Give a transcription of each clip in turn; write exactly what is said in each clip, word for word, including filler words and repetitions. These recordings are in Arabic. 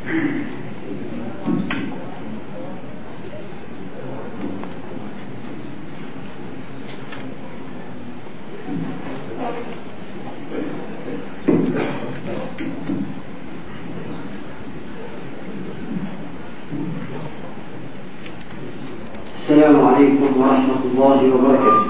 السلام عليكم ورحمة الله وبركاته.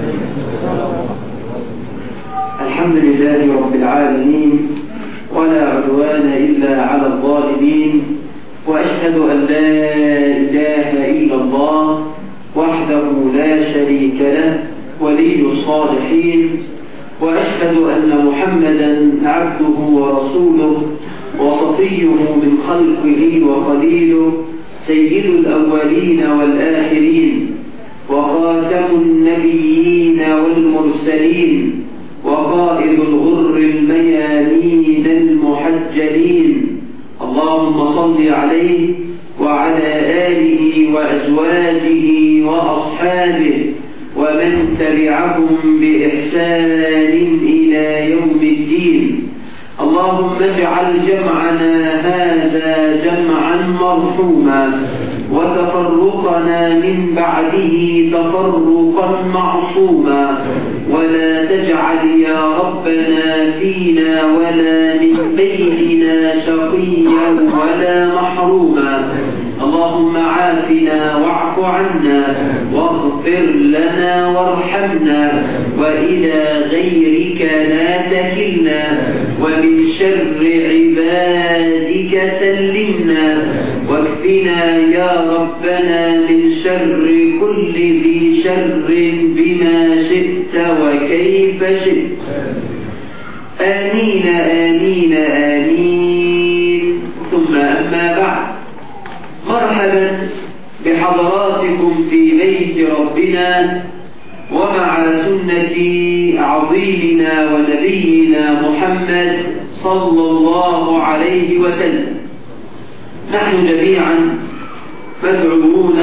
الحمد لله رب العالمين، ولا عدوان إلا على الظالمين، وأشهد أن لا إله إلا الله وحده لا شريك له ولي الصالحين، وأشهد أن محمدا عبده ورسوله وصفيه من خلقه وخليله، سيد الأولين والآخرين، وخاتم النبيين والمرسلين، وقائد الغر الميامين المحجلين. اللهم صل عليه وعلى آله وأزواجه وأصحابه ومن تبعهم بإحسان إلى يوم الدين. اللهم اجعل جمعنا هذا جمعا مرحوما، وتفرقنا من بعده تفرقا معصوما، ولا تجعل يا ربنا فينا ولا من بيننا شقيا ولا محروما. اللهم عافنا واعف عنا واغفر لنا وارحمنا، وإلى غيرك لا تكلنا، ومن شر عبادك سلمنا، واكفنا يا ربنا من شر كل ذي شر بما شئت وكيف شئت. آمين آمين آمين. ثم أما بعد، مرحبا بحضراتكم في بيت ربنا ومع سنة عظيمنا ونبينا محمد صلى الله عليه وسلم. نحن جميعا مدعوون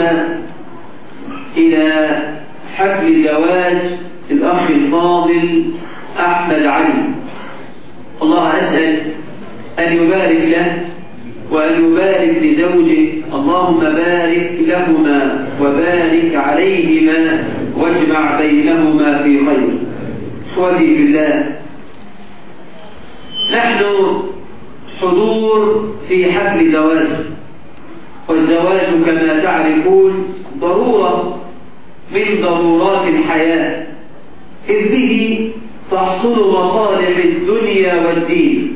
إلى حفل زواج الأخ الفاضل أحمد علي. الله أسأل أن يبارك له وأن يبارك لزوجه. اللهم بارك لهما وبارك عليهما واجمع بينهما في خير. إخوتي في الله، نحن حضور في حفل زواج، والزواج كما تعرفون ضرورة من ضرورات الحياة، إذ به تحصل مصالح الدنيا والدين،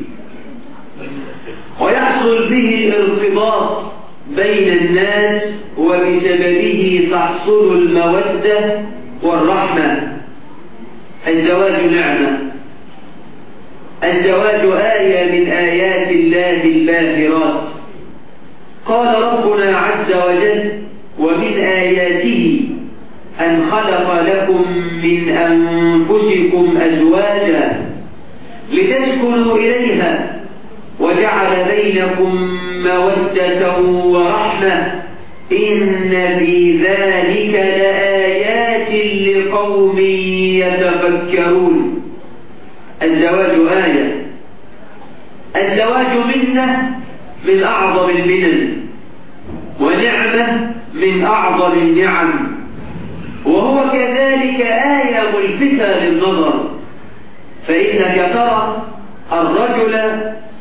ويحصل به ارتباط بين الناس، وبسببه تحصل المودة والرحمة. الزواج نعمة، الزواج آية من آيات الله الباهرات. قال ربنا عز وجل: ومن آياته أن خلق لكم من أنفسكم أزواجا لتسكنوا إليها وجعل بينكم مودة ورحمة، إن في ذلك لآيات لقوم يتفكرون. الزواج آية، الزواج منة من أعظم المنن، ونعمة من أعظم النعم، وهو كذلك آية ملفتة للنظر. فإنك ترى الرجل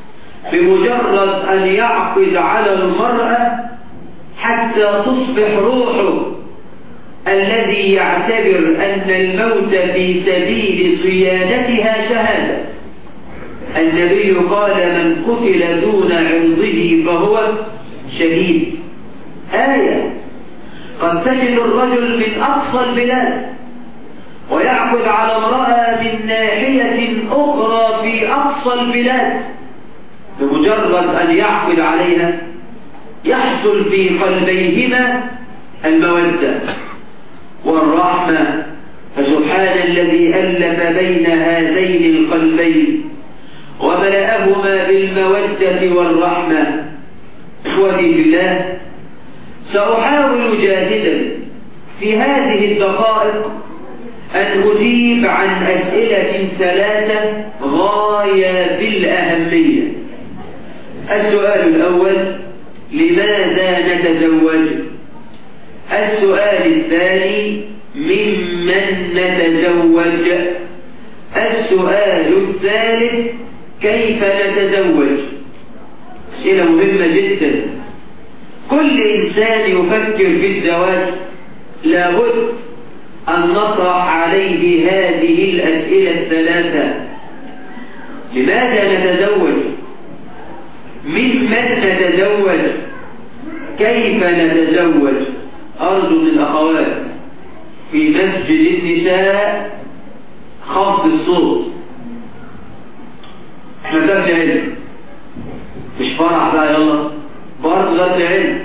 بمجرد أن يعقد على المرأة حتى تصبح روحه، الذي يعتبر أن الموت في سبيل صيانتها شهادة. النبي قال: من قتل دون عرضه فهو شهيد. آية. قد تجد الرجل من أقصى البلاد ويعقد على امرأة من ناحية أخرى في أقصى البلاد، بمجرد أن يعقد عليها يحصل في قلبيهما المودة والرحمة. فسبحان الذي ألف بين هذين القلبين وملأهما بالمودة والرحمة. إخوتي بالله، سأحاول جاهدا في هذه الدقائق أن أجيب عن أسئلة ثلاثة غاية في الأهمية. السؤال الأول: لماذا نتزوج؟ السؤال الثاني: ممن نتزوج؟ السؤال الثالث: كيف نتزوج؟ أسئلة مهمة جدا. كل إنسان يفكر في الزواج لابد أن نطرح عليه هذه الأسئلة الثلاثة: لماذا نتزوج؟ ممن نتزوج؟ كيف نتزوج؟ أرجو من الأخوات في مسجد النساء خفض الصوت. احنا درس علم مش فرح بقى، يلا برضه درس علم.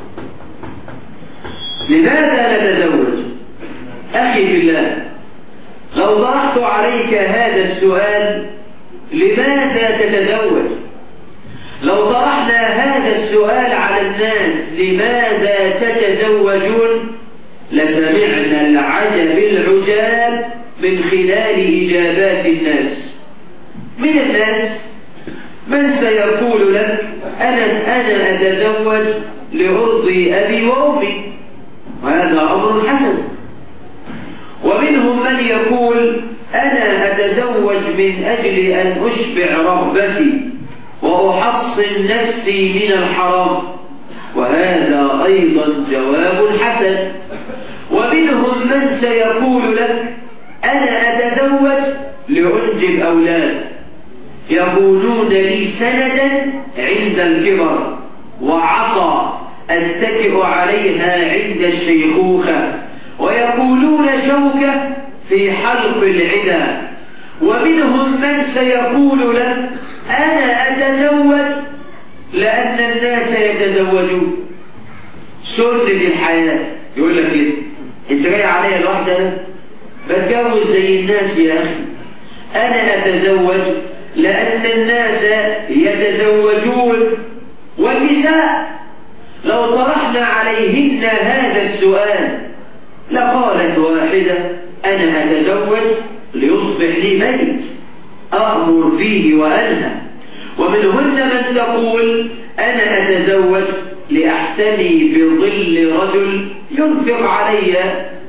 لماذا نتزوج؟ أخي بالله، لو طرحت عليك هذا السؤال: لماذا تتزوج؟ لو طرحنا هذا السؤال على الناس: لماذا تتزوجون؟ لسمعنا العجب العجاب من خلال إجابات الناس. من الناس من سيقول لك: أنا أنا أتزوج لأرضي أبي وأمي، وهذا أمر حسن. ومنهم من يقول: أنا أتزوج من أجل أن أشبع رغبتي وأحصن نفسي من الحرام، وهذا أيضا جواب حسن. ومنهم من سيقول لك: أنا أتزوج لأنجب أولاد يكونون لي سندا عند الكبر وعصا أتكئ عليها عند الشيخوخة، ويقولون شوكة في حلق العدا. ومنهم من سيقول لك: أنا أتزوج لأن الناس يتزوجون، سنة الحياة. يقول لك كده: أنت جاي عليا لوحدي؟ بتجوز زي الناس يا أخي. أنا أتزوج لأن الناس يتزوجون. والنساء لو طرحنا عليهن هذا السؤال لقالت واحدة: أنا أتزوج ليصبح لي بيت أأمر فيه وأنهى. ومنهن من تقول: أنا أتزوج لأحتمي بظل رجل ينفق علي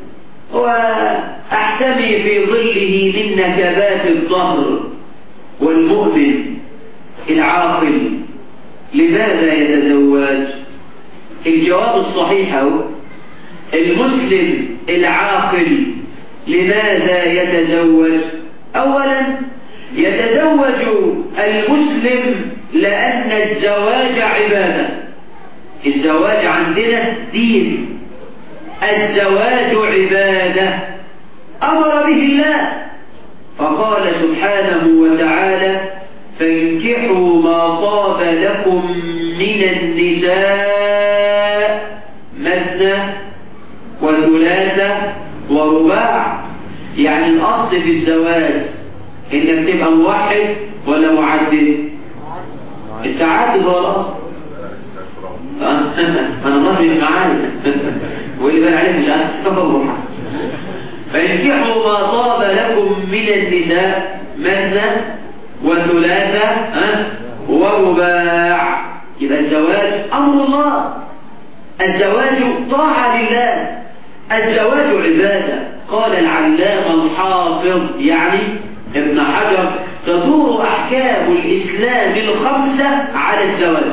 وأحتمي في ظله من نكبات الظهر. والمؤمن العاقل لماذا يتزوج؟ الجواب الصحيح هو: المسلم العاقل لماذا يتزوج؟ أولا، يتزوج المسلم لأن الزواج عبادة. الزواج عندنا دين، الزواج عبادة أمر به الله، فقال سبحانه وتعالى: فانكحوا ما طاب لكم من النساء مثنى وثلاثة ورباع. يعني الأصل في الزواج إنك تبقى موحد ولا معدد؟ التعدد هو الأصل. أنا الله مش معايا واللي بان عليه مش عايز تفضل. فانكحوا ما طاب لكم من النساء مثنى وثلاثة ورباع. يبقى الزواج أمر الله، الزواج طاعة لله، الزواج عبادة. قال العلامة الحافظ يعني ابن حجر: تدور أحكام الإسلام الخمسة على الزواج،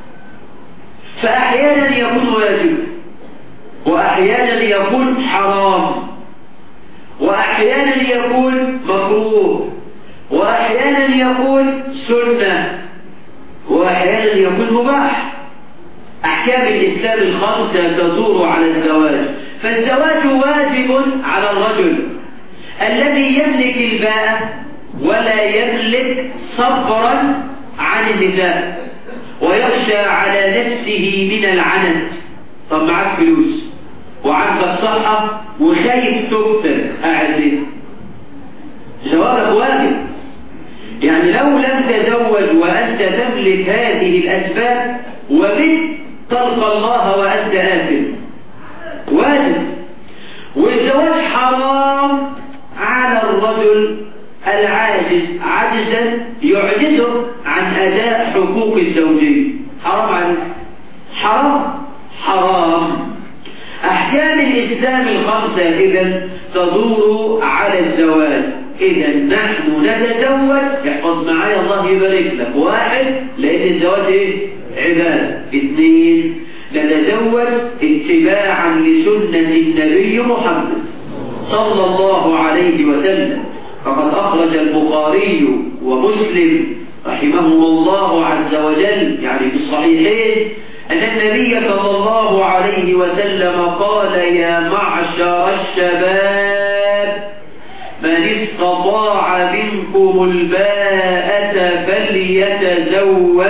فأحيانا يكون واجب، وأحيانا يكون حرام، وأحيانا يكون مكروه، وأحيانا يكون سنة، وأحيانا يكون مباح. أحكام الإسلام الخمسة تدور على الزواج. فالزواج واجب على الرجل الذي يملك الباءة ولا يملك صبرا عن النساء ويخشى على نفسه من العنت. طب معاك فلوس وعندك الصحة وخايف تكثر، قاعد ليه؟ زواجك واجب. يعني لو لم تزوج وأنت تملك هذه الأسباب وبت تلقى الله وأنت آثم، واجب. والزواج حرام على الرجل العاجز عجزا يعجزه عن عن أداء حقوق الزوجية. حرام عليك، حرام حرام. أحكام الإسلام الخمسة إذن تدور على الزواج. إذن نحن نتزوج، احفظ معايا الله يبارك لك، واحد لأن الزواج إيه؟ عبادة. اثنين نتزوج اتباعا لسنة النبي محمد صلى الله عليه وسلم، فقد أخرج البخاري ومسلم رحمهم الله عز وجل يعني في الصحيحين أن النبي صلى الله عليه وسلم قال: يا معشر الشباب من استطاع منكم الباءة فليتزوج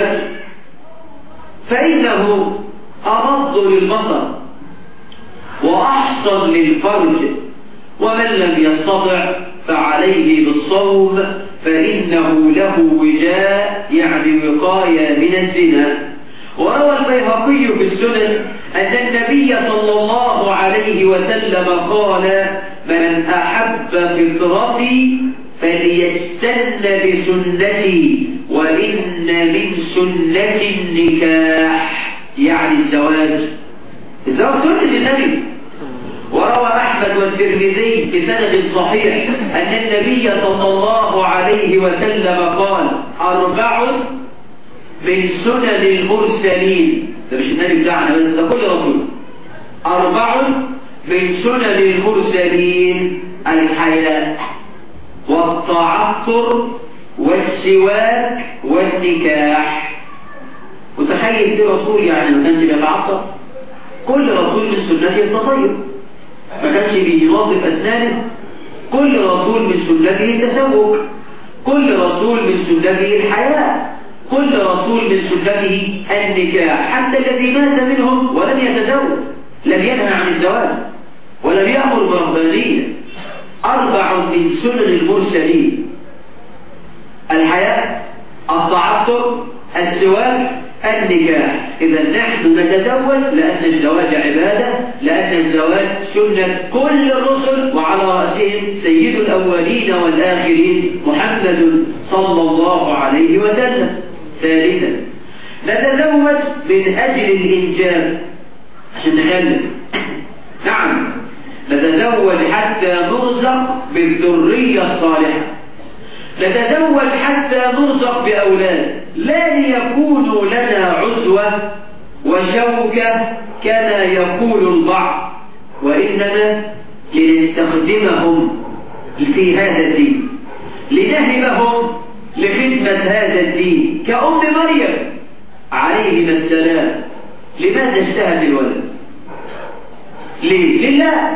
فإنه أغض للبصر وأحصن للفرج، ومن لم يستطع فعليه بالصوم فإنه له وجاء يعني وقاية من الزنا. وروى البيهقي في السنن أن النبي صلى الله عليه وسلم قال: من أحب فطرتي فليستن بسنتي، وإن من سنة النكاح يعني الزواج. الزواج سنة النبي. وروى أحمد والترمذي بسند صحيح أن النبي صلى الله عليه وسلم قال: أربع من سنن المرسلين. ده مش النبي بتاعنا بس، ده كل رسول. أربع من سنن المرسلين: الحياء والتعطر والسواك والنكاح. وتخيل في رسول يعني ما كانش بيتعطر؟ كل رسول من سنته التطيب، ما كانش بينظف أسنانه. كل رسول من سنته التسوق، كل رسول من سنته الحياء، كل رسول من سنته النكاح. حتى الذي مات منهم ولم يتزوج لم ينهى عن الزواج ولم يأمر برهبانية. أربع من سنن المرسلين: الحياء، التعطر، السواك، النكاح. إذا نحن نتزوج لأن الزواج عبادة، لأن الزواج سنة كل الرسل، وعلى رأسهم سيد الأولين والآخرين محمد صلى الله عليه وسلم. ثالثا نتزوج من أجل الإنجاب عشان نخلف. نعم، نتزوج حتى نرزق بالذرية الصالحة، نتزوج حتى نرزق بأولاد لا ليكونوا لنا عزوة وشوكة كما يقول البعض، وإنما لنستخدمهم في هذا الدين، لنهبهم لخدمة هذا الدين. كأم مريم عليهما السلام، لماذا اشتهت الولد؟ ليه؟ لله.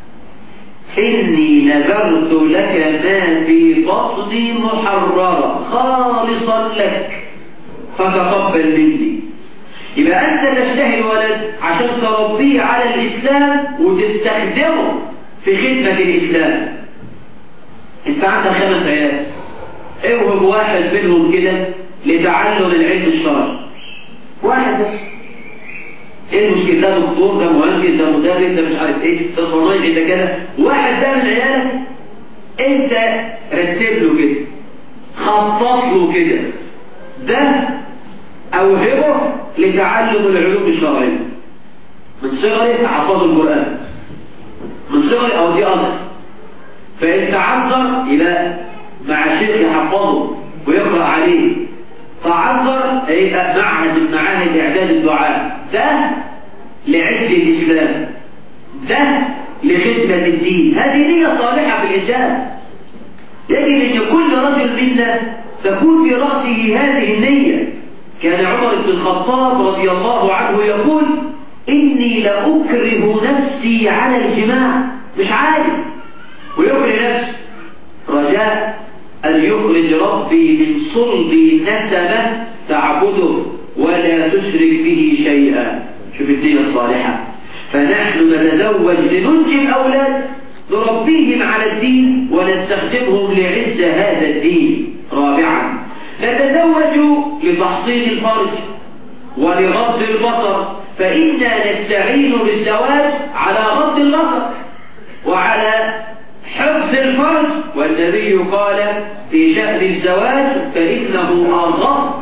إني نذرت لك ما في بطني محررا خالصا لك فتقبل مني. يبقى أنت تشتهي الولد عشان تربيه على الإسلام وتستخدمه في خدمة الإسلام. أنت عندك خمس عيال، اوهب واحد منهم كده لتعلم العلم الشرعي، واحد بس. ايه المشكلة؟ ده دكتور، ده مهندس، ده مدرس، ده مش عارف ايه، ده صنايعي، ده كده. واحد ده من عيالك انت رتب له كده، خطط له كده، ده اوهبه لتعلم العلوم الشرعية من صغره. حفظه القرآن من صغره، او دي أصل. فإن تعذر يبقى مع شيخ يحفظه ويقرأ عليه. تعذر يبقى معهد من معاهد إعداد الدعاء. ده لعز الإسلام، ده لخدمة الدين. هذه نية صالحة في الإنجاب. يجب أن كل رجل منا تكون في رأسه هذه النية. كان عمر بن الخطاب رضي الله عنه يقول: إني لأكره نفسي على الجماع، مش عايز، ويكره نفسه رجاء أن يخرج ربي من صلبي نسمة تعبده ولا تشرك به شيئا. شوف الدين الصالحة. فنحن نتزوج لننجي الأولاد، نربيهم على الدين ونستخدمهم لعز هذا الدين. رابعا نتزوج لتحصين الفرج ولغض البصر، فإنا نستعين بالزواج على غض البصر وعلى حفظ الفرج. والنبي قال في شأن الزواج: فإنه أغض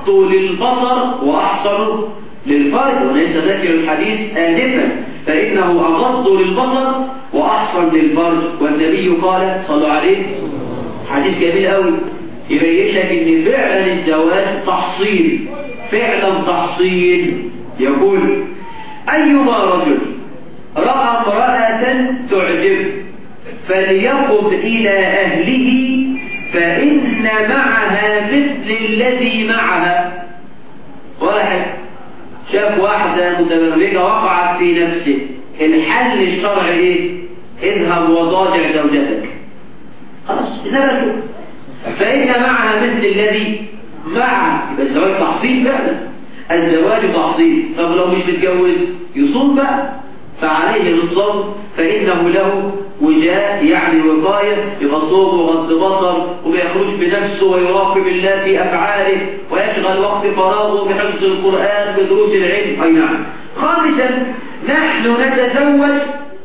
أغض للبصر وأحصن للفرج، وليس ذكر الحديث آنفا، فإنه أغض للبصر وأحصن للفرج. والنبي قال صلوا عليه حديث جميل قوي يبين لك ان فعلا الزواج تحصيل، فعلا تحصيل. يقول أيما رجل رأى امرأة تعجب فليقم إلى أهله فإن معها مثل الذي معها. واحد شاف واحدة متبرجة وقعت في نفسه، الحل الشرعي ايه؟ اذهب وضاجع زوجتك، خلاص إنما شوف فإن معها مثل الذي معها. يبقى الزواج تحصيل فعلا، الزواج تحصيل. طب لو مش متجوز يصوم بقى، فعليه بالصوم فإنه له وجاء يعني وقاية، يبقى صوم وغض بصر وما يخرج بنفسه ويراقب الله في أفعاله ويشغل وقت فراغه بحفظ القرآن بدروس العلم. أي نعم. خامسا نحن نتزوج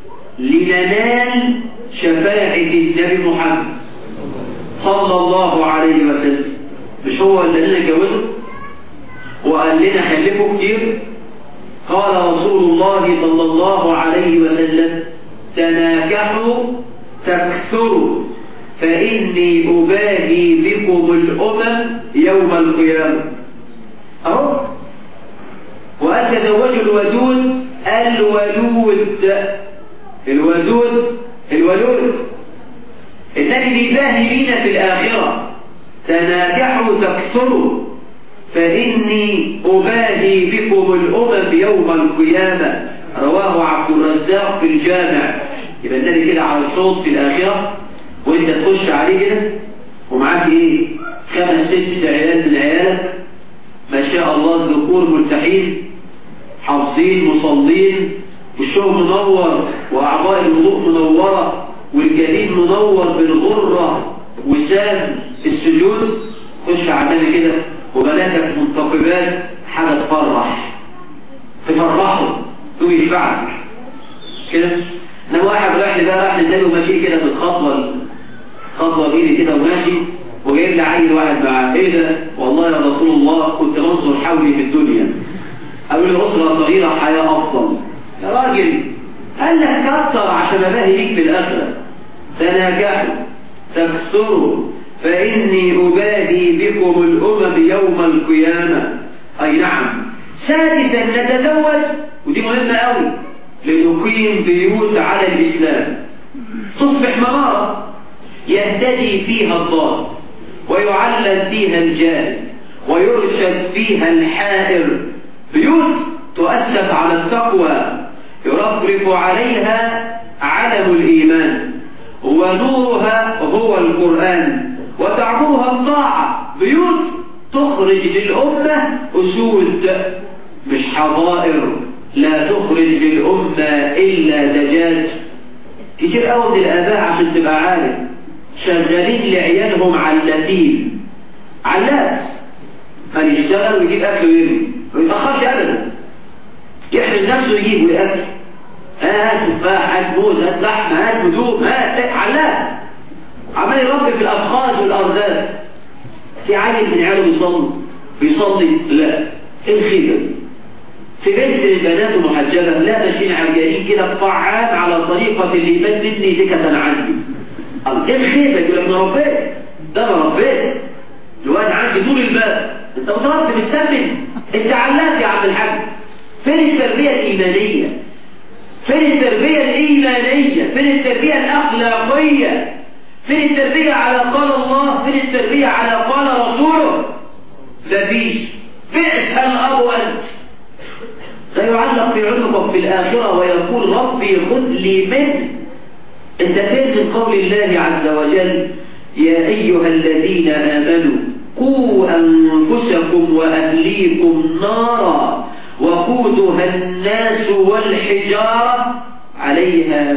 لننال شفاعة النبي محمد صلى الله عليه وسلم. مش هو اللي لنا جوزه وقال لنا خلفوا كتير؟ قال رسول الله صلى الله عليه وسلم تناكحوا تكثروا فإني أباهي بكم الأمم يوم القيامة. أهو. وأن تزوجوا الودود الولود الودود الولود الذي بيباهي بينا في الآخرة. تناكحوا تكثروا فإني أباهي بكم الأمم يوم القيامة. رواه عبد الرزاق في الجامع. يبقى النبي كده على الصوت في الآخرة وانت تخش عليه كده ومعاك ايه؟ خمس ست عيال من عيالك ما شاء الله، الذكور مرتاحين حافظين مصلين والشوق منور وأعضاء الوضوء منورة والجليد منور بالغرة وسام السجود. خش على النبي كده وبناتك منتقبات، حاجة تفرح تفرحه تو يشفعك كده. انما واحد رايح لي بقى رايح للنبي وماشي كده بالخطوه خطوه بايدي كده وماشي وجايب لي عيل واحد معاه، ايه ده؟ والله يا رسول الله كنت بنظر حولي في الدنيا، اقول لي اسره صغيره حياه افضل. يا راجل قال لك كتر عشان اباهي بيك في الاخره. تناكحوا تكثروا فاني اباهي بكم الامم يوم القيامه. اي نعم. سادسا نتزوج، ودي مهمه قوي، لنقيم بيوت على الإسلام تصبح منارة يهتدي فيها الضال ويعلم فيها الجاهل ويرشد فيها الحائر. بيوت تؤسس على التقوى يرفرف عليها علم الإيمان ونورها هو القرآن وتعمرها الطاعة. بيوت تخرج للأمة أسود مش حظائر، لا تخرج للأمة إلا دجاج. كتير قوي من الآباء عشان تبقى عالم شغالين لعيالهم علاتين، علات من يشتغل ويجيب أكل ويرمي ما يتأخرش أبدا، يحرم نفسه ويجيب ويأكل. هات تفاح هات موز هات لحمة هات هدوم هات علات، عمال يربي في الأبخاذ والأرزاق. في عيل من عياله بيصلي بيصلي لا الخيبة في بنت البنات محجبة لا ماشيين عرجانين كده طعام على طريقة اللي بات مني سكة عني. ايه الخيبة؟ يقول لك انا ربيت، ده انا ربيت الواد عندي طول الباب. انت متربي بالسمن، انت علات يا عبد الحاج. فين التربية الإيمانية؟ فين التربية الإيمانية؟ فين التربية الأخلاقية؟ فين التربية على قال الله؟ فين التربية على قال رسوله؟ مفيش. بئس الأب أنت. لا يعلق في عنقك في الآخرة ويقول ربي خذ لي منه. انت فين من قول الله عز وجل يا أيها الذين آمنوا قوا أنفسكم وأهليكم نارا وقودها الناس والحجارة عليها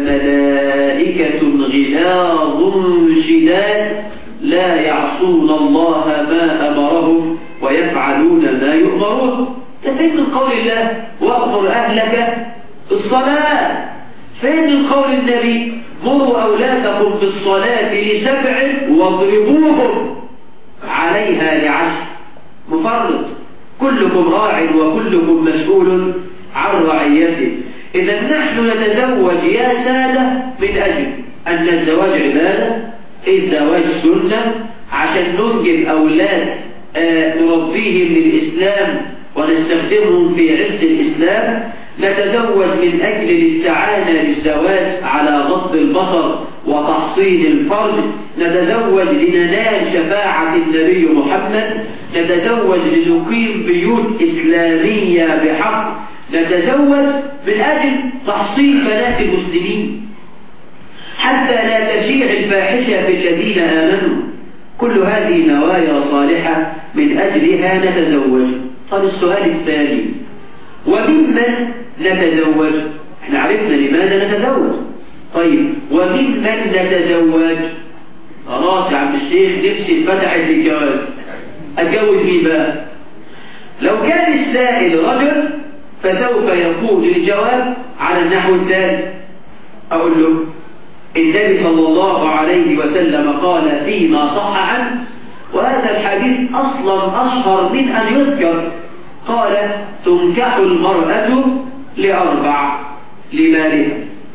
ملائكة غلاظ شداد لا يعصون الله ما أمرهم ويفعلون ما يؤمرون. فين من قول الله وأمر أهلك الصلاة؟ فين من قول النبي مروا أولادكم بالصلاة لسبع واضربوهم عليها لعشر؟ مفرط كلكم راع وكلكم مسؤول عن رعيته. إذا نحن نتزوج يا سادة من أجل أن الزواج عبادة، الزواج سنة، عشان ننجب أولاد آه نربيهم للإسلام ونستخدمهم في عز الإسلام. نتزوج من أجل الاستعانة بالزواج على غض البصر وتحصين الفرج. نتزوج لننال شفاعة النبي محمد. نتزوج لنقيم بيوت إسلامية بحق. نتزوج من أجل تحصين بنات المسلمين حتى لا تشيع الفاحشة في الذين آمنوا. كل هذه نوايا صالحة من أجلها نتزوج. طب السؤال الثاني، وممن نتزوج؟ احنا عرفنا لماذا نتزوج. طيب وممن نتزوج؟ خلاص يا عم الشيخ نفسي اتفتحت للجواز، اتجوز مين بقى؟ لو كان السائل رجل فسوف يكون الجواب على النحو التالي. اقول له النبي صلى الله عليه وسلم قال فيما صح عنه، وهذا الحديث اصلا اشهر من ان يذكر، قال تنكح المرأة لأربع: لمالها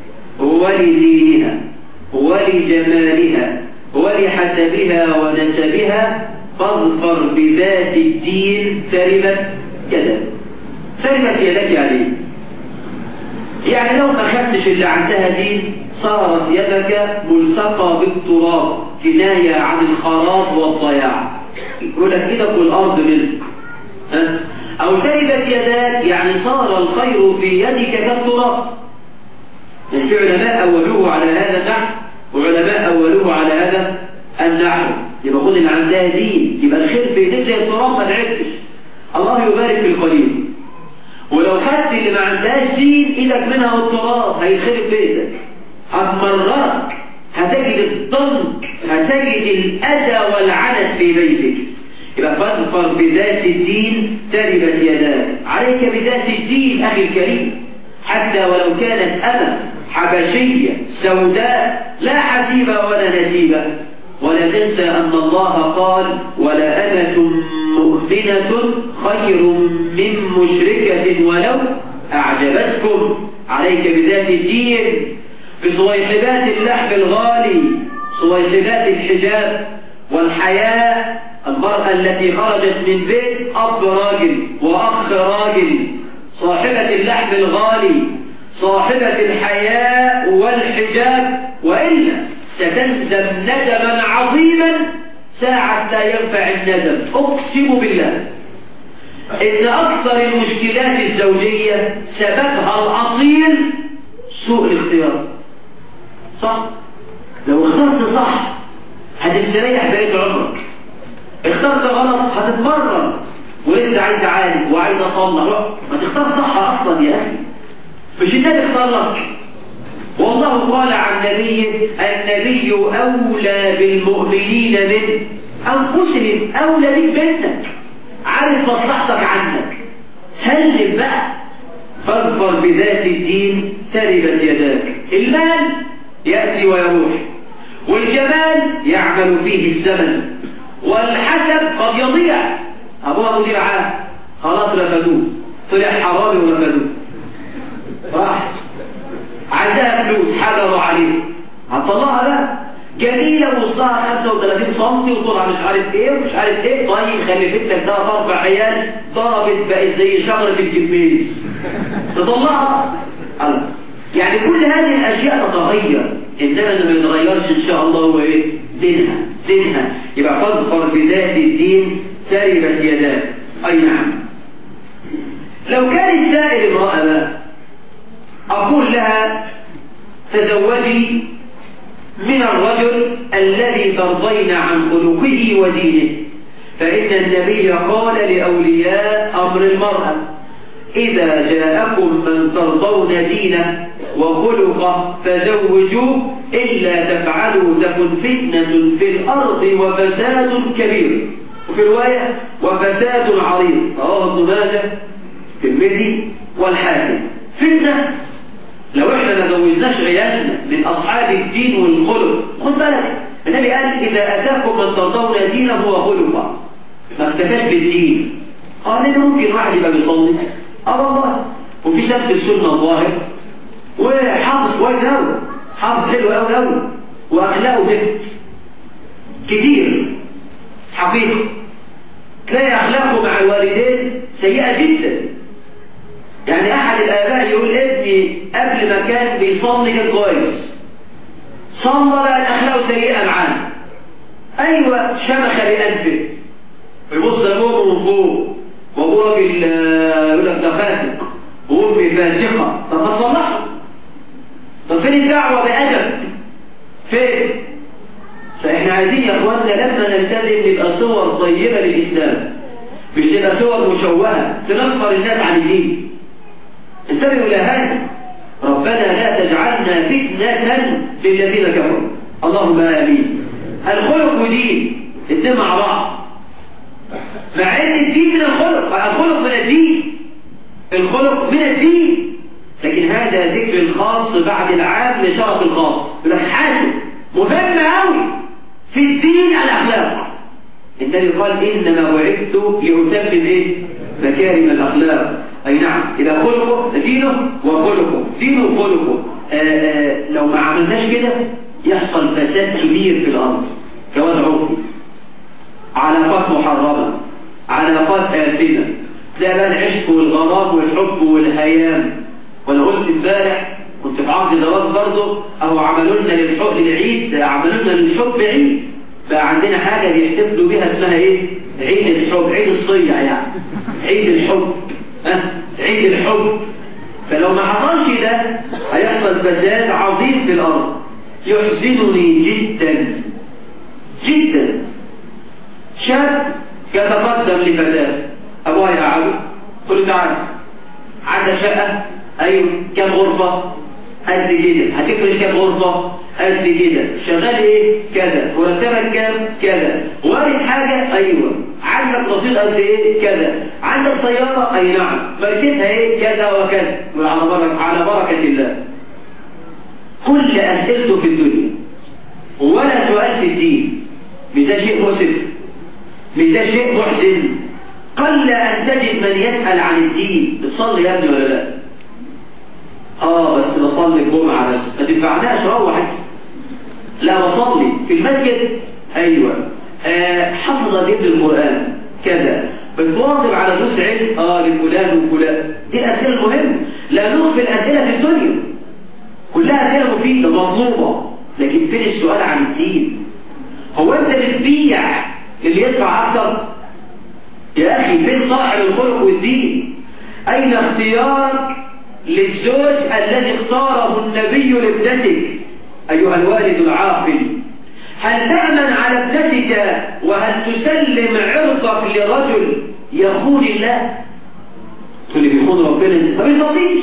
ولدينها ولجمالها ولحسبها ونسبها، فاظفر بذات الدين تربت يدك. تربت يدك يعني يعني لو ما خدتش اللي عندها دين صارت يدك ملصقة بالتراب، كناية عن الخراب والضياع. يقول لك ايدك والارض ملك. ها؟ او تربت يداك يعني صار الخير في يدك كالتراب. يعني في علماء اولوه على هذا النحو وعلماء اولوه على هذا النحو. يبقى خد اللي عندها دين، يبقى الخير في ايديك زي التراب ما تعبتش. الله يبارك في القليل. ولو خدت اللي ما عندهاش دين ايدك منها والتراب هيخرب بيتك، هتمررك، هتجد الضنك، هتجد الاذى والعنت في بيتك. يبقى فاظفر بذات الدين تربت يداك. عليك بذات الدين اخي الكريم، حتى ولو كانت أمة حبشية سوداء لا حسيب ولا نسيب. ولا تنسى أن الله قال ولا أمة مؤمنة خير من مشركة ولو أعجبتكم. عليك بذات الدين، بصويحبات اللحم الغالي، صويحبات الحجاب والحياء. المرأة التي خرجت من بيت أب راجل وأخ راجل، صاحبة اللحم الغالي، صاحبة الحياء والحجاب، وإلا ستندم ندما عظيما ساعة لا ينفع الندم. أقسم بالله إن أكثر المشكلات الزوجية سببها الأصيل سوء الاختيار. صح؟ لو اخترت صح هتستريح بقية عمرك. اخترت غلط هتتمرن ولسه عايز اعالج وعايز اصلح. ما تختار صح اصلا يا اخي، مش النبي اختار لك. والله قال عن نبيه النبي اولى بالمؤمنين من انفسهم، اولى بك منك، عارف مصلحتك عنك. سلم بقى. فاظفر بذات الدين تربت يداك. المال ياتي ويروح، والجمال يعمل فيه الزمن، والحسب قد يضيع. أبوها مدير عام خلاص رفدوه، طلع حرامي ورفدوه، راح عندها فلوس حجروا عليه، هتطلعها بقى جميلة ووسطها خمسة وثلاثين سم وطولها مش عارف ايه ومش عارف ايه. طيب خلفت لك ده أربع عيال ضربت بقت زي شجرة الجميز، تطلعها. يعني كل هذه الأشياء تتغير، إنما اللي ما يتغيرش إن شاء الله هو إيه؟ دينها. دينها يبقى فاظفر بذات الدين تربت يداك. أي نعم. لو كان السائل امرأة بقى أقول لها تزوجي من الرجل الذي ترضين عن خلقه ودينه، فإن النبي قال لأولياء أمر المرأة إذا جاءكم من ترضون دينه وخلقه فزوجوه، إلا تفعلوا تكن فتنة في الأرض وفساد كبير. وفي رواية وفساد عريض، رواه ابن ماجه الترمذي والحاكم. فتنة لو احنا ما زوجناش عيالنا من أصحاب الدين والخلق. خد بالك النبي قال إذا أتاكم من ترضون دينه وخلقه، ما اكتفاش بالدين، اه ليه ممكن واحد يبقى بيصلي اه والله وفي سبت السنه الظاهر وحافظ كويس قوي حافظ حلو قوي قوي واخلاقه زفت كتير حقيقه تلاقي اخلاقه مع الوالدين سيئه جدا. يعني احد الاباء يقول ابني قبل ما كان بيصلي كان كويس صلى بقى اخلاقه سيئه معاه ايوه شمخ بانفه ويبص لابوه من فوق وابوه راجل يقول لك ده فاسق وامي فاسقه طب ما تصلحه طب فين الدعوه بادب فين؟ فاحنا عايزين يا اخواننا لما نلتزم نبقى صور طيبه للاسلام مش نبقى صور مشوهه تنفر الناس عن الدين. انتبهوا الى هذا ربنا لا تجعلنا فتنه للذين كفروا اللهم امين. الخلق ودين الاثنين مع بعض مع ان الدين من الخلق الخلق من الدين الخلق من الدين لكن هذا ذكر الخاص بعد العام لشرف الخاص. يقول لك حاجه مهم قوي في الدين الاخلاق. النبي قال انما بعثت لاتمم ايه؟ مكارم الاخلاق. اي نعم اذا خلقه دينه وخلقه دينه وخلقه لو ما عملناش كده يحصل فساد كبير في الارض كواد عرفي علاقات محرمه علاقات آثمة تلاقي بقى العشق والغرام والحب والهيام. وانا قلت امبارح كنت في عقد زواج برضه اهو عملوا لنا للحب للعيد عملوا لنا للحب عيد بقى عندنا حاجه بيحتفلوا بيها اسمها ايه؟ عيد الحب عيد الصيع يعني عيد الحب ها عيد الحب. فلو ما حصلش ده هيحصل فساد عظيم في الارض. يحزنني جدا جدا شاب يتقدم لفتاه ابوها يقعده قل له تعالى عندك شقه ايوه كام غرفه قد كده هتفرش كام غرفه قد كده شغال ايه كذا مرتبك كام كذا وارد حاجه ايوه عندك رصيد قد ايه كذا عندك سياره اي نعم ماركتها ايه كذا وكذا وعلى بركه على بركه الله. كل اسئلته في الدنيا ولا سؤال في الدين. مش ده شيء مؤسف مش ده شيء محزن. قل ان تجد من يسال عن الدين بتصلي يا ابني ولا لا؟ اه بس بصلي الجمعه بس ما تنفعناش روح لا بصلي في المسجد ايوه آه حفظ ابن القران كذا بتواظب على دروس علم اه لفلان وفلان. دي الاسئله المهمه لا نخفي الاسئله في الدنيا كلها اسئله مفيده مطلوبه لكن فين السؤال عن الدين؟ هو انت بتبيع اللي يدفع اكثر؟ يا اخي فين صاحب الخلق والدين؟ اين اختيارك للزوج الذي اختاره النبي لابنتك ايها الوالد العاقل؟ هل تأمن على ابنتك وهل تسلم عرضك لرجل يخون الله؟ تقول لي بيخون ربنا ما بيصليش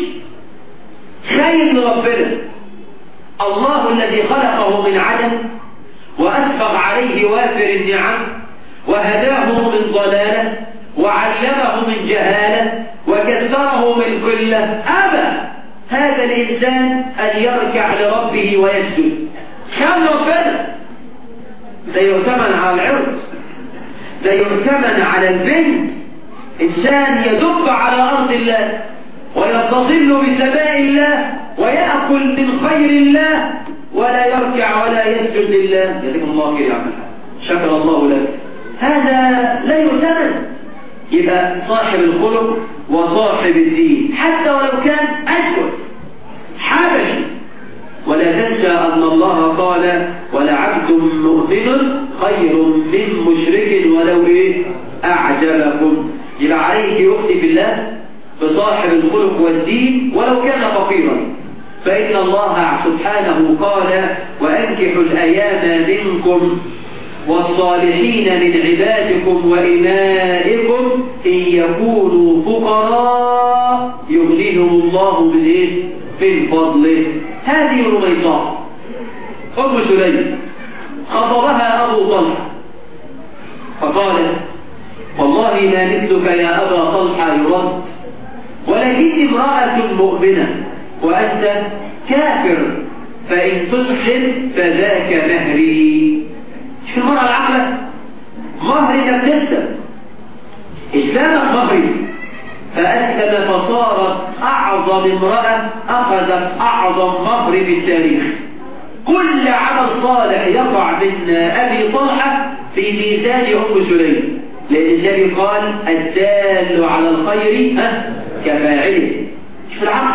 خاين لربنا. الله الذي خلقه من عدم وأسبغ عليه وافر النعم وهداه من ضلالة وعلمه من جهالة وكثره من قلة أبى هذا الإنسان أن يركع لربه ويسجد. خان ربنا. ده يؤتمن على العرض ده يؤتمن على البنت. إنسان يدب على أرض الله ويستظل بسماء الله ويأكل من خير الله ولا يركع ولا يسجد لله. جزاكم الله خير يا عم شكر الله لك. هذا لا يؤتمن. يبقى صاحب الخلق وصاحب الدين حتى ولو كان أسود حبشي. ولا تنسى أن الله قال ولعبد مؤمن خير من مشرك ولو إيه أعجبكم. يبقى عليك أختي في الله بصاحب الخلق والدين ولو كان فقيرا. فإن الله سبحانه قال وأنكحوا الأيام منكم والصالحين من عبادكم وإمائكم إن يكونوا فقراء يغنيهم الله من إيه؟ من فضله. هذه رميصاء أم سليم خطبها أبو طلحة فقالت والله ما مثلك يا أبا طلحة يرد ولكني امرأة مؤمنة وأنت كافر فإن تسحر فذاك مهري. شو المرأة العقلة؟ مهر انك تسلم إسلامك مهري، فأسلم فصارت أعظم امرأة أخذت أعظم مهر في التاريخ. كل عمل صالح يقع من أبي طلحة في ميزان أم سليم، لأن النبي قال الدال على الخير كفاعله. مش في العقل،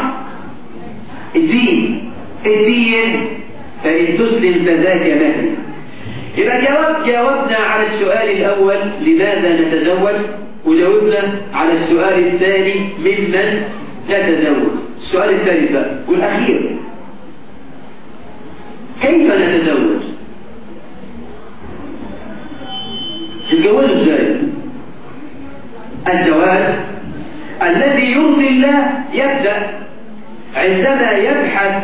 الدين الدين فإن تسلم فذاك مهر. يبقى جواب جاوبنا على السؤال الأول لماذا نتزوج، وجاوبنا على السؤال الثاني ممن نتزوج. السؤال الثالث بقى والأخير، كيف نتزوج؟ تتجوزوا ازاي؟ الزواج الذي يرضي الله يبدأ عندما يبحث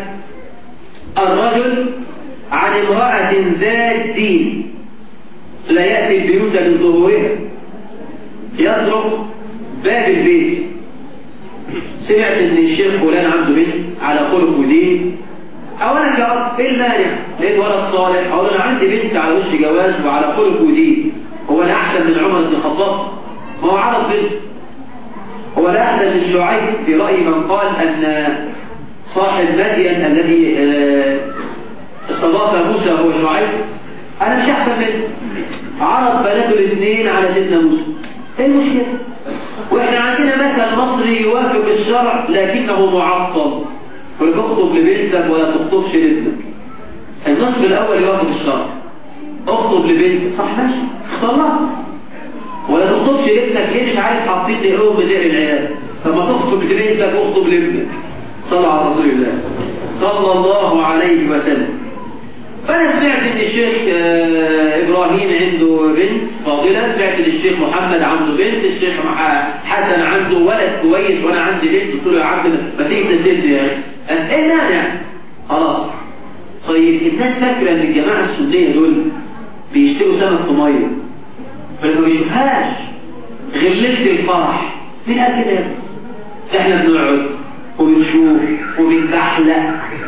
الرجل عن امرأة ذات دين، لا يأتي البيوت من ظهورها، يطرق باب البيت. سمعت ان الشيخ فلان عنده بنت على خلق ودين، اولا كأب ايه المانع؟ لقيت ولد صالح اقول انا عندي بنت على وش جواز وعلى خلق ودين، هو انا احسن من عمر بن الخطاب؟ ما هو عرض بنت. هو لا احسن من شعيب في رأي من قال ان صاحب مدين الذي استضاف موسى هو شعيب؟ انا مش احسن منه. عرض بناته الاثنين على سيدنا موسى، ايه المشكله؟ واحنا عندنا مثل مصري يوافق الشرع لكنه معطل، ولا تخطب لبنتك ولا تخطبش لابنك. النصف الاول يوافق الشرع، اخطب لبنتك صح ماشي اختار لها، ولا تخطبش لابنك. ليه مش عارف حاطين لقلوب بدير العيال؟ فما تخطب لبنتك اخطب لابنك. صلى على رسول الله صلى الله عليه وسلم. فأنا سمعت إن الشيخ إبراهيم عنده بنت فاضلة، سمعت إن الشيخ محمد عنده بنت، الشيخ حسن عنده ولد كويس، وأنا عندي بنت. قلت له يا عبد ما تيجي تسيبني يعني. إيه مانع؟ خلاص. طيب الناس فاكرة إن الجماعة السنية دول بيشتروا سمك طمية، فما بيشوفهاش غللت الفرح. مين قال كده؟ إحنا بنقعد وبنشوف وبنتحلق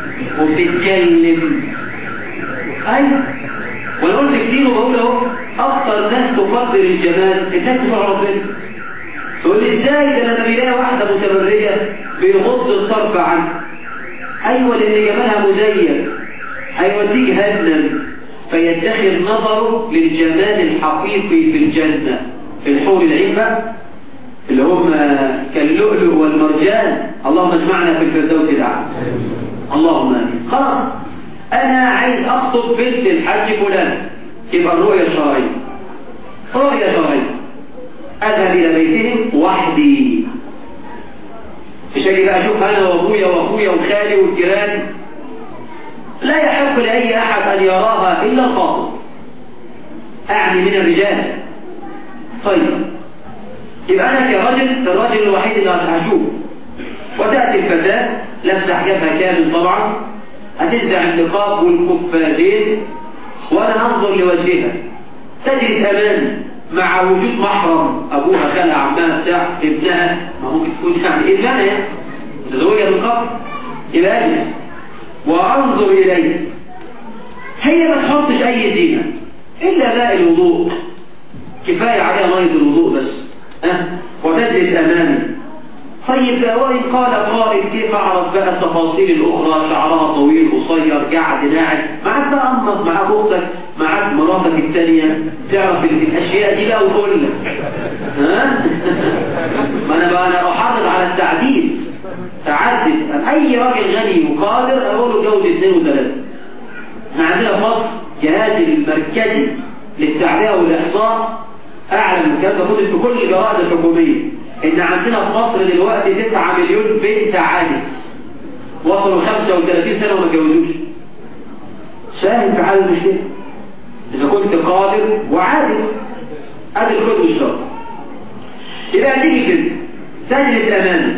وبنتكلم. ايوه، وانا قلت كتير وبقول اهو، اكتر ناس تقدر الجمال الناس بتوع ربنا. تقول لي ازاي؟ ده لما بيلاقي واحده متبرجه بيغض الطرف عنها. ايوه لان جمالها مزين، هيوديه جهنم، فيدخر نظره للجمال الحقيقي في الجنه. الحور العين بقى اللي هم كاللؤلؤ والمرجان، اللهم اجمعنا في الفردوس الاعلى. اللهم امين. خلاص انا عايز اخطب بنت الحاج فلان، يبقى الرؤيه الشرعيه. رؤيه شرعيه، اذهب الى بيتهم وحدي، مش هاجي بقى اشوف انا وابويا واخويا وخالي والجيران. لا يحق لاي احد ان يراها الا الخاطب، اعني من الرجال. طيب يبقى انا كرجل الرجل الوحيد اللي هشوف، وتاتي الفتاه لابسه حجابها كامل طبعا، هتنزع النقاب والقفازين، وانا انظر لوجهها تجلس امامي مع وجود محرم، ابوها خالها عمها بتاع ابنها، ما ممكن تكون يعني ايه المعنى يعني متزوجه من قبل. يبقى اجلس وانظر اليه، هي ما تحطش اي زينه الا ماء الوضوء، كفايه عليها ميه الوضوء بس، ها وتجلس امامي. طيب وإن قال قائل كيف أعرف بقى التفاصيل الأخرى؟ شعرها طويل قصير قاعد ناعم، معاك بقى أمك، معاك أختك، معاك مراتك الثانية، تعرف الأشياء دي بقى وتقول لك ها؟ ما أنا بقى أنا أحرض على التعديل، تعدد. أي راجل غني وقادر أقول له جوز اثنين وثلاثة. احنا عندنا في مصر جهاز المركزي للتعبئة والإحصاء أعلى من كده، موجود في كل الجرائد الحكومية، إن عندنا في مصر دلوقتي تسعة مليون بنت عاجز وصلوا خمسة وثلاثين سنة وما اتجوزوش. ساهم في حل المشكلة إذا كنت قادر وعادل، هذا الكل مش شرط. يبقى تيجي البنت تجلس أمامي،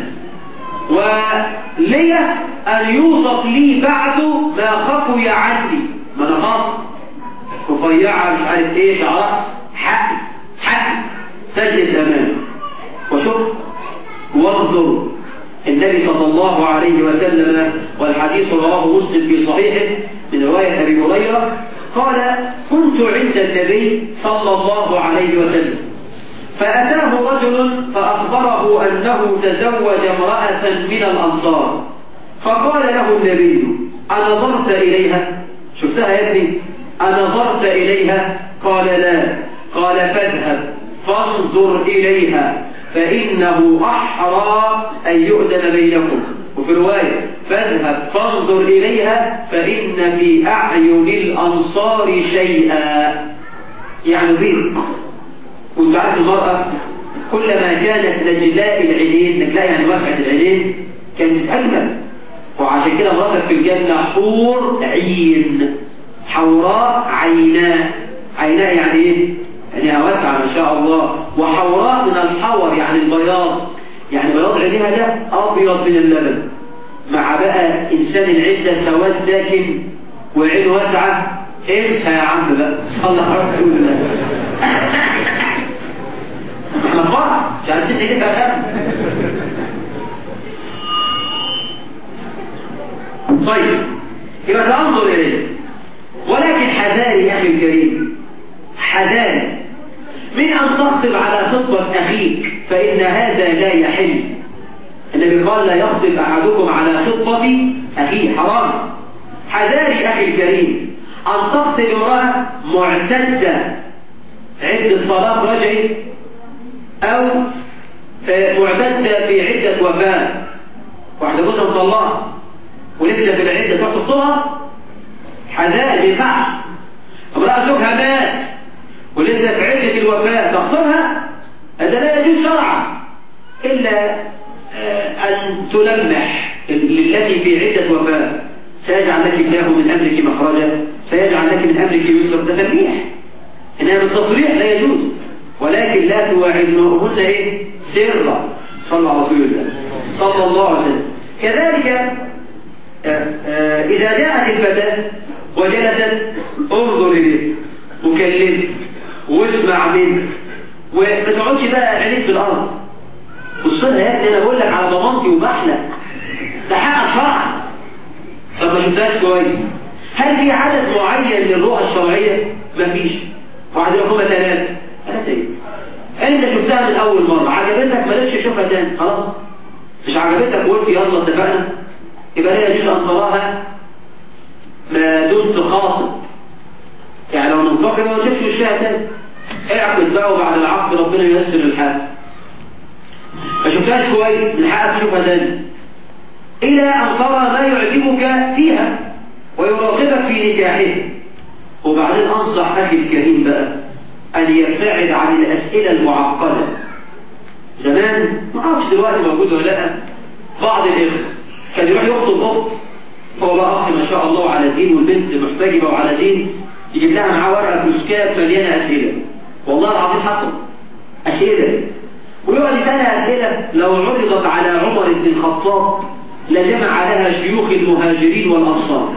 ولي أن يوصف لي بعده ما خفي عني، ما أنا خاص رفيعة مش عارف إيه شعرها حقي حقي. تجلس أمامي وشوف وانظر. النبي صلى الله عليه وسلم، والحديث رواه مسلم في صحيحه من رواية أبي هريرة، قال: كنت عند النبي صلى الله عليه وسلم فأتاه رجل فأخبره أنه تزوج امرأة من الأنصار، فقال له النبي: أنظرت إليها؟ شفتها يا ابني؟ أنظرت إليها؟ قال: لا. قال: فاذهب فانظر إليها فإنه أحرى أن يؤذن بينكم. وفي رواية: فاذهب فانظر إليها فإن في أعين الأنصار شيئا، يعني ضيق. وانت عارف المرأة كلما كانت نجلاء العينين، نجلاء يعني واسعة العينين، كانت أجمل. وعشان كده مراتك في الجنة حور عين، حوراء عيناء. عيناء يعني ايه؟ يعني واسعة ما شاء الله. وحوراء من الحور يعني البياض، يعني بياض عينيها ده أبيض من اللبن. مع بقى إنسان العين ده سواد داكن وعين واسعة، انسى يا عم بقى، صلى على رسول الله. احنا فرح مش عايزين نجيب بقى. طيب يبقى تنظر إليه، ولكن حذاري يا أخي الكريم، حذاري من أن تخطب على خطبة أخيك، فإن هذا لا يحل. النبي قال: لا يخطب أحدكم على خطبة أخيه، حرام. حذاري أخي الكريم أن تخطب امرأة معتدة عدة طلاق رجعي، أو معتدة في عدة وفاة. واحدة جوزها مطلقة ولسه في العدة تروح تخطبها؟ حذاري، ما ينفعش. امرأة زوجها مات ولسه في عدة الوفاة تخطبها، هذا لا يجوز شرعا، إلا أن تلمح للتي في عدة وفاة: سيجعل لك الله من أمرك مخرجا، سيجعل لك من أمرك يسرا. ده تلميح، إنها من التصريح لا يجوز، ولكن لا تواعدوهن إيه؟ سرا. صلى على رسول الله صلى الله عليه وسلم. كذلك إذا جاءت الفتاة وجلست، انظر إليه وكلمه واسمع منه، وما تقعدش بقى عينيك في الأرض. بص لها يا ابني، أنا بقول لك على ضمانتي وبحلق، ده حقك شرعا. طب ما شفتهاش كويس؟ هل في عدد معين للرؤى الشرعية؟ مفيش. واحد يقول هما ثلاثة، ثلاثة إيه؟ أنت شفتها من أول مرة، عجبتك مالكش تشوفها تاني، خلاص؟ مش عجبتك وقلت يلا اتفقنا، يبقى لا يجوز أن تراها ما دمت خاطب. يعني لو منطقي ما تشوفش وشها تاني، اعقد بقى، وبعد العقد ربنا ييسر الحال. ما شفتهاش كويس، من حقك تشوفها تاني، إلى أن ترى ما يعجبك فيها ويراغبك في نكاحها. وبعدين أنصح أخي الكريم بقى أن يبتعد عن الأسئلة المعقدة. زمان ما أعرفش دلوقتي موجود ولا لا، بعض الإخوة كان يروح يخطب أخت، هو بقى أخ ما شاء الله على دين، والبنت محتجبة وعلى دين، يجيب لها معاه ورقة فلوسكاب مليانة أسئلة. والله العظيم حصل أسئلة، ويقعد يسألها أسئلة لو عرضت على عمر بن الخطاب لجمع لها شيوخ المهاجرين والأنصار.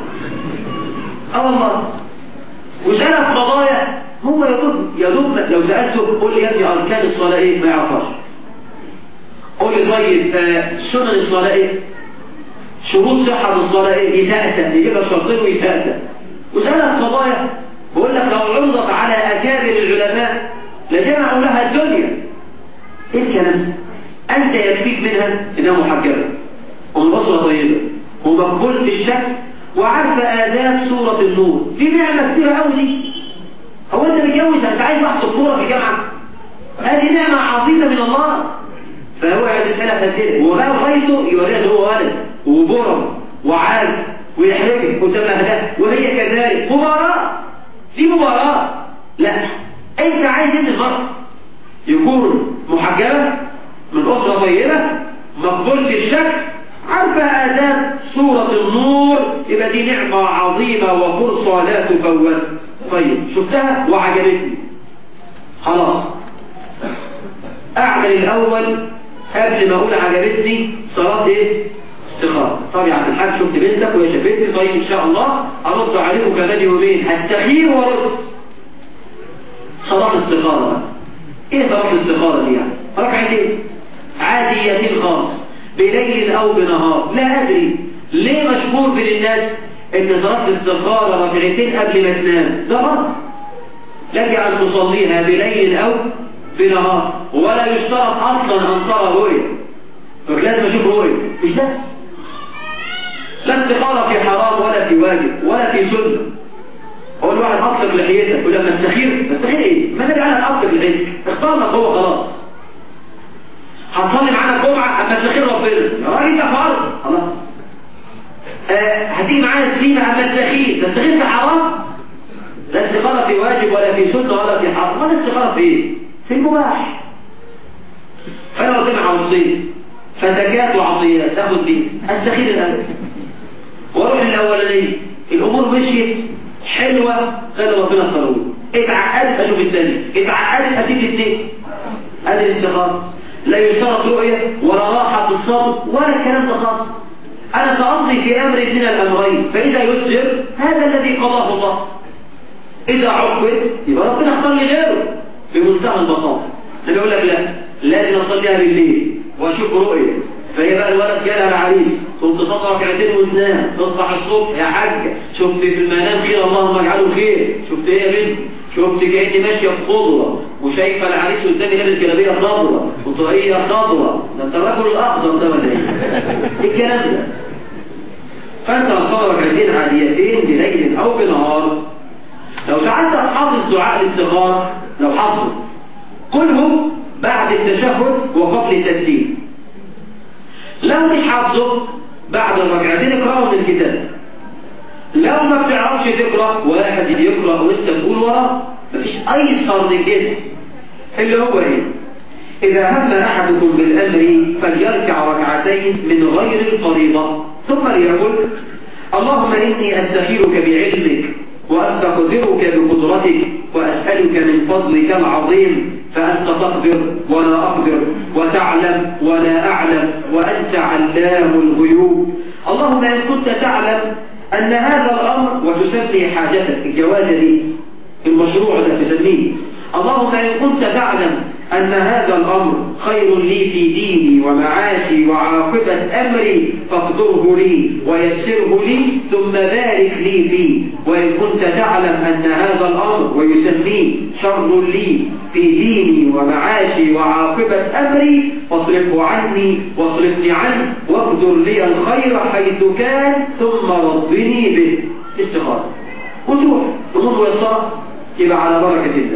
اه والله. وسألها في قضايا هو يدب يدب لو سألته قول لي يا ابني أركان الصلاة إيه؟ ما يعرفش. قول لي طيب آه سنن الصلاة إيه؟ شروط صحة الصلاة إيه؟ يتأتى، يجيب لك شرطين ويتأتى. وسألها في قضايا بقول لك لو عرضت على أكابر العلماء لجمعوا لها الدنيا. إيه الكلام ده؟ أنت يكفيك منها إنها محجبة ومن أسرة طيبة ومقبولة الشكل وعارفة آداب سورة النور. دي نعمة كتيرة أوي دي. هو أنت متجوز أنت عايز واحد دكتورة في الجامعة؟ هذه نعمة عظيمة من الله. فهو يقعد يسألها أسئلة وغير غايته يوريها إن هو ولد وبرم وعارف ويحرجك قدام أهلها وهي كذلك. مباراة، دي مباراة. لا، أنت عايز إن المرأة يكون محجبة من أسرة طيبة مقبولة الشكل عارفة آداب سورة النور، يبقى دي نعمة عظيمة وفرصة لا تفوت. طيب شفتها وعجبتني، خلاص أعمل الأول قبل ما أقول عجبتني صلاة إيه؟ استخارة. طب يا عبد الحاج شفت بنتك وهي شافتني، طيب إن شاء الله أرد عليكم كمان يومين، هستخير وأرد. صلاة استخارة بقى. إيه صلاة الاستخارة دي يعني؟ ركعتين عاديتين خالص بليل أو بنهار، لا أدري ليه مشهور بين الناس إن صلاة الاستخارة ركعتين قبل ما تنام. ده غلط. لك أن تصليها بليل أو بنهار، ولا يشترط اصلا ان ترى رؤيه، فلازم اشوف رؤيه، مش ده. لا استخاره في حرام ولا في واجب ولا في سنه. هو الواحد اطلق لحيتك يقول لما استخير، استخير ايه؟ ما تدري عنك اطلق لحيتك، اختار لك هو خلاص. هتصلي معانا الجمعه اما استخير ربنا، يا راجل ده فرض خلاص. آه هتيجي معانا السيمه اما استخير، تستخير في حرام؟ لا استخاره في واجب ولا في سنه ولا في حرام، ولا استخاره في ايه؟ في المباح. فانا ربنا عاوزين فزكاه وعطيات تاخد دي، استخير الان واروح الاولانيه، الامور مشيت حلوه قال ربنا القانون، اتعقدت اشوف الثاني، اتعقدت اسيب الاثنين. هذه الاستخاره لا يشترط رؤيه ولا راحه في الصبر ولا الكلام ده خالص. انا سامضي في امر من الامرين، فاذا يسر هذا الذي قضاه الله، اذا عقد يبقى ربنا اختار لي غيره بمنتهى البساطه. انا بقول لك لا، لازم اصليها بالليل واشوف رؤيه، فهي بقى الولد جالها العريس تقوم تصلي ركعتين وتنام، تصبح الصبح يا حاجه شفت في المنام خير اللهم اجعله خير، شفت ايه يا بنت؟ شفت كاني ماشيه بخضره وشايفه العريس قدامي لابس جلابيه خضراء وطاقيه خضراء، ده انت الرجل الاخضر ده ولا ايه؟ الكلام ده. فانت صلي ركعتين عاديتين بليل او بنهار. لو ساعدت حافظ دعاء الاستغاثه، لو حافظه قله بعد التشهد وقبل التسليم. لو مش حافظه بعد الركعتين اقراه من الكتاب. لو ما بتعرفش تقرا واحد يقرا وانت تقول وراه، مفيش ايسر من كده. اللي هو ايه؟ اذا هم احدكم بالامر فليركع ركعتين من غير الفريضه، ثم ليقول اللهم اني استخيرك بعلمك واستقدرك بقدرتك واسالك من فضلك العظيم، فأنت تقدر ولا أقدر، وتعلم ولا أعلم، وأنت علام الغيوب. اللهم إن كنت تعلم أن هذا الأمر وتسمي حاجتك، الجوازة دي المشروع ده تسميه. اللهم إن كنت تعلم أن هذا الأمر خير لي في ديني ومعاشي وعاقبة أمري فاقدره لي ويسره لي ثم بارك لي فيه. وإن كنت تعلم أن هذا الأمر ويسميه شر لي في ديني ومعاشي وعاقبة أمري فاصرفه عني واصرفني عنه واقدر لي الخير حيث كان ثم رضني به. استخارة وتروح تمر ويسار يبقى على بركة الله.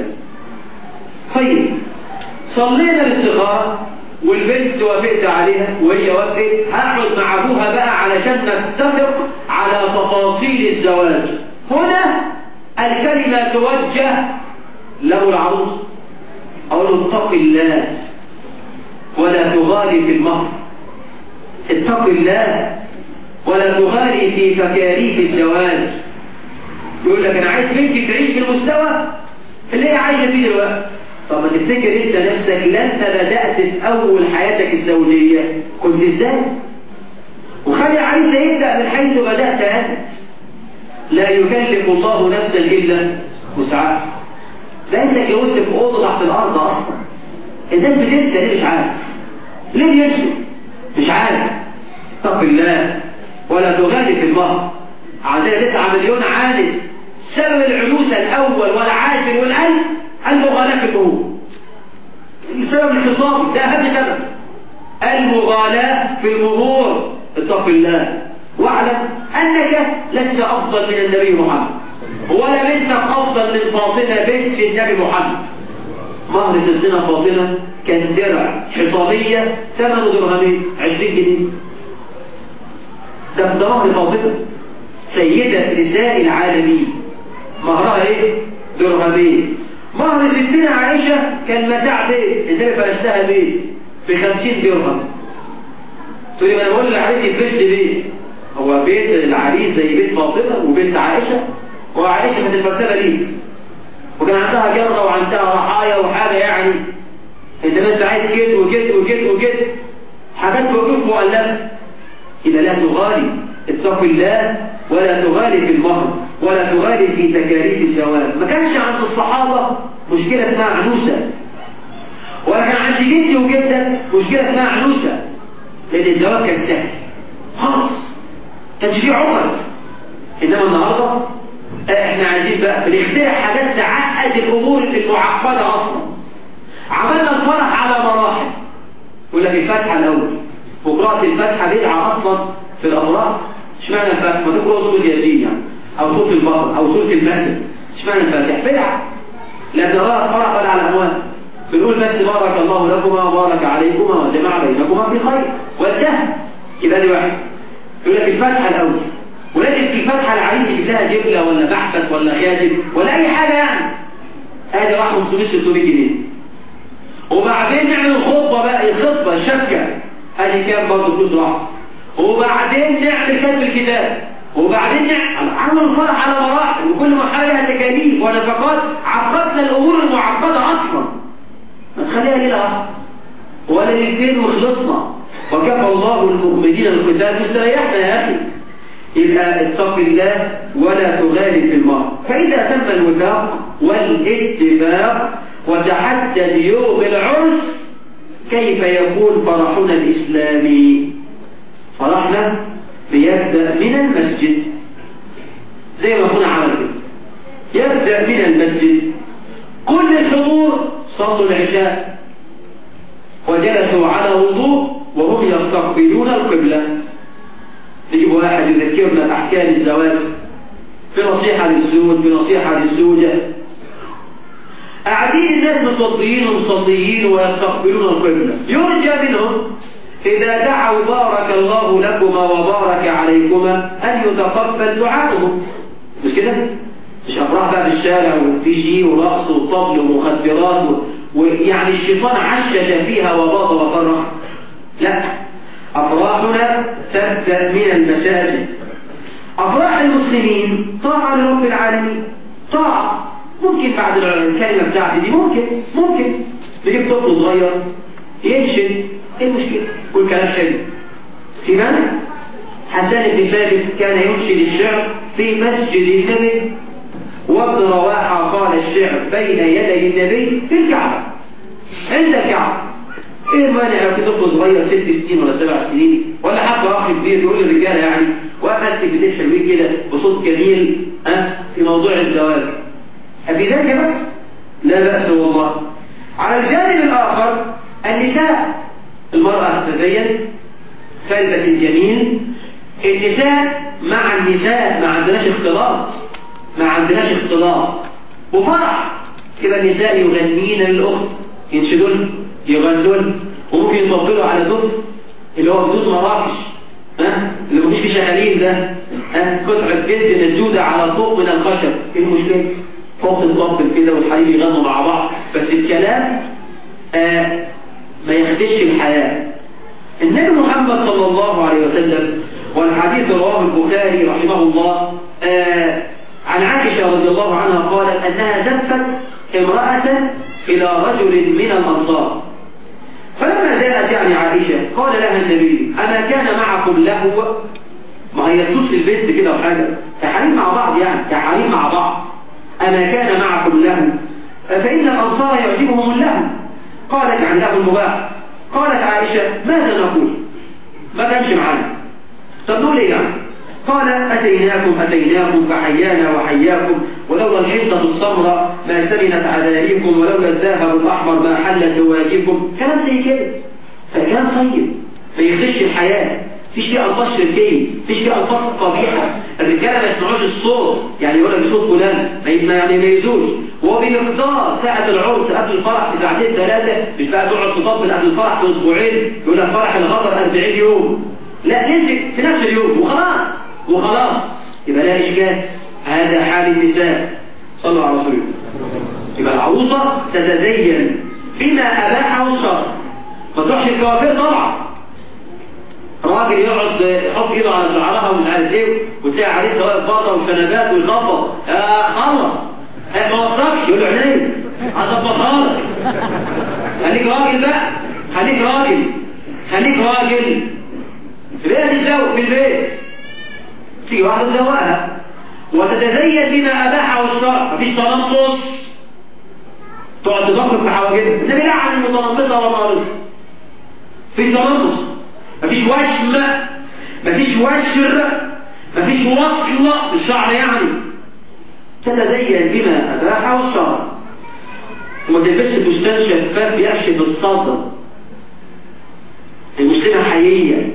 طيب صلينا الاستخارة والبنت وافقت عليها وهي وافقت، هقعد مع ابوها بقى علشان نتفق على تفاصيل الزواج. هنا الكلمة توجه له العروس، أقول له اتق الله ولا تغالي في المهر، اتق الله ولا تغالي في تكاليف الزواج. يقول لك أنا عايز بنتي تعيش في المستوى اللي هي عايشة فيه دلوقتي. طب ما تفتكر انت نفسك لما بدأت في أول حياتك الزوجية كنت ازاي؟ وخلي عايز يبدأ من حيث بدأت أنت. لا يكلف الله نفسا إلا وسعها. ده انت اتجوزت في أوضة تحت الأرض أصلا. الناس بتنسى ليه؟ مش عارف. ليه ينسوا؟ مش عارف. اتق الله ولا تغالي في المهر. عندنا تسعة مليون عانس. سبب العنوسة الأول والعاشر والألف المغالاة في الأمور. سبب الخصام ده أهم سبب. المغالاة في الأمور. اتق الله واعلم أنك لست أفضل من النبي محمد، ولا بنتك أفضل من فاطمة بنت النبي محمد. مهر ستنا فاطمة كان درع حصانية ثمنه درهمين عشرين جنيه. ده ده مهر فاطمة سيدة نساء العالمين، مهرها ايه؟ درهمين. مهر ستنا عائشة كان متاع بيت، النبي فرشتها بيت بخمسين درهم. تقول لي ما انا بقول للعريس يفرش لي بيت، هو بيت العريس زي بيت فاطمة وبيت عائشة؟ وعائشة كانت المرتبة ليه، وكان عندها جرة وعندها رحايا وحاجة يعني. انت ما انت عايز كده وكده وكده وكده حاجات وقوف مؤلفة. يبقى لا تغالي، اتق الله ولا تغالي في المهر ولا تغالي في تكاليف الزواج. ما كانش عند الصحابة مشكلة اسمها عنوسة، ولا كان عند جدي وجدك مشكلة اسمها عنوسة، لأن الزواج كان سهل خالص، كانش فيه عقد. إنما النهاردة احنا عايزين بقى بنخترع حاجات تعقد الأمور المعقدة أصلا. عملنا الفرح على مراحل. يقول لك الفاتحة الأول، وقراءة الفاتحة بدعة أصلا في الأفراح. اشمعنى الفاتحة؟ ما تقرأ سورة ياسين يعني، أو سورة البقرة، أو سورة المسجد. اشمعنى الفاتحة؟ بدعة. لأن الله الفرح ولا على أموال. بنقول بس بارك الله لكما وبارك عليكما وجمع بينكما في خير وانتهى. يبقى دي واحد. يقول لك الفاتحة الأول، ولكن في الفاتحة العريس يجيب لها جبلة ولا محبس ولا خادم ولا أي حاجة يعني. هذه راح خمسمية ستمية جنيه. وبعدين نعمل الخطبة بقى، الخطبة الشبكة، هذه كام برضه فلوس واحد. وبعدين نعمل كتب الكتاب، وبعدين نعمل عمل الفرح على مراحل، وكل مرحلة لها تكاليف ونفقات. عقدنا الأمور المعقدة أصلا. ما تخليها ليلة واحدة ولا ليلتين وخلصنا. وكفى الله المؤمنين القتال، استريحنا يا أخي. يبقى اتق الله ولا تغالب في المرء. فإذا تم الوفاق والاتفاق وتحدد يوم العرس، كيف يكون فرحنا الإسلامي؟ فرحنا بيبدأ من المسجد زي ما كنا عمل كده. يبدأ من المسجد، كل الحضور صلوا العشاء وجلسوا على وضوء وهم يستقبلون القبلة. يجيب واحد يذكرنا أحكام الزواج، في نصيحة للزوج، في نصيحة للزوجة. قاعدين الناس متوضيين ومصليين ويستقبلون القبلة، يرجى منهم إذا دعوا بارك الله لكما وبارك عليكما أن يتقبل دعاؤهم. مش كده؟ مش أفراح بقى في الشارع ودي شي ورقص وطبل ومخدرات ويعني الشيطان عشش فيها وباط وفرح. لا، أفراحنا تبدأ من المساجد. أفراح المسلمين طاعة لرب العالمين، طاعة. ممكن بعد الكلمة بتاعتي دي ممكن ممكن نجيب طفل صغير ينشد، ايه المشكلة؟ كل كلام حلو. في معنى حسان بن ثابت كان ينشد الشعر في مسجد النبي، وابن رواحة قال الشعر بين يدي النبي في الكعبة، عند الكعبة. ايه المانع لو في طفل صغير ست سنين ولا سبع سنين ولا حتى اخ كبير يقول للرجاله يعني وقفت في بدايه حلوين كده بصوت جميل ها في موضوع الزواج؟ أبي ذلك بس؟ لا بأس والله. على الجانب الآخر النساء، المرأة تتزين تلبس الجميل. النساء مع النساء ما عندناش اختلاط، ما عندناش اختلاط وفرح. كده النساء يغنين للأخت، ينشدون يغنون، وممكن يطبلوا على دف اللي هو بدون مراكش، ها اللي مفيش فيه شغالين ده، ها قطعة جلد مسدودة على طوق من الخشب. ايه المشكلة؟ فوق الطبل كده والحريم يغنوا مع بعض، بس الكلام آه ما يخدش الحياة. النبي محمد صلى الله عليه وسلم، والحديث رواه البخاري رحمه الله آه عن عائشة رضي الله عنها قالت أنها زفت امرأة إلى رجل من الأنصار، فلما جاءت يعني عائشة قال لها النبي أما كان معكم لهو؟ ما هي تسوس في البيت كده وحاجة كحريم مع بعض يعني كحريم مع بعض. أما كان معكم لهو؟ فإن الأنصار يعجبهم اللهو. قالت عن له المباح. قالت عائشة ماذا نقول؟ ما كانش معانا. طب نقول إيه يعني؟ قال أتيناكم أتيناكم فحيانا وحياكم، ولولا الحنطة السمراء ما سمنت عذاريكم، ولولا الذهب الأحمر ما حلت دواجيكم. كلام زي كده، فكلام طيب ما يخدش الحياة. فيش فيه ألفاظ شركية، فيش فيه ألفاظ قبيحة. الرجالة ما يسمعوش الصوت، يعني يقول لك صوت فلان ما يعني ما يزوش. وهو بمقدار ساعة العرس قبل الفرح بساعتين ثلاثة، مش بقى تقعد تطبل قبل الفرح بأسبوعين يقول لك فرح الغدر أربعين يوم. لا، ننزل في نفس اليوم وخلاص وخلاص، يبقى لا إشكال. هذا حال النساء. صلوا على رسول الله. يبقى العروسة تتزين بما أباحه الشرع، ما تروحش الكوافير طبعا. راجل يقعد يحط ايده على شعرها ومش عارف ايه، وتلاقي عريسها واقف بره وشنبات ويخبط. آه خلص ما وصلش، يقول له عينيا هظبطها لك. خليك راجل بقى، خليك راجل خليك راجل في بيت تتزوج في البيت. تيجي واحده تزوقها وتتزين بما اباحه الشرع، مفيش تنمص تقعد تدقق في حواجبها. النبي لعن المتنمصه والمعرضه. في تنمص، مفيش وشم، مفيش وشر، مفيش وصل بالشعر يعني. تتزين بما أباحه الشرع. وما تلبسش فستان شفاف بيكشف الصدر. المسلمة حيية.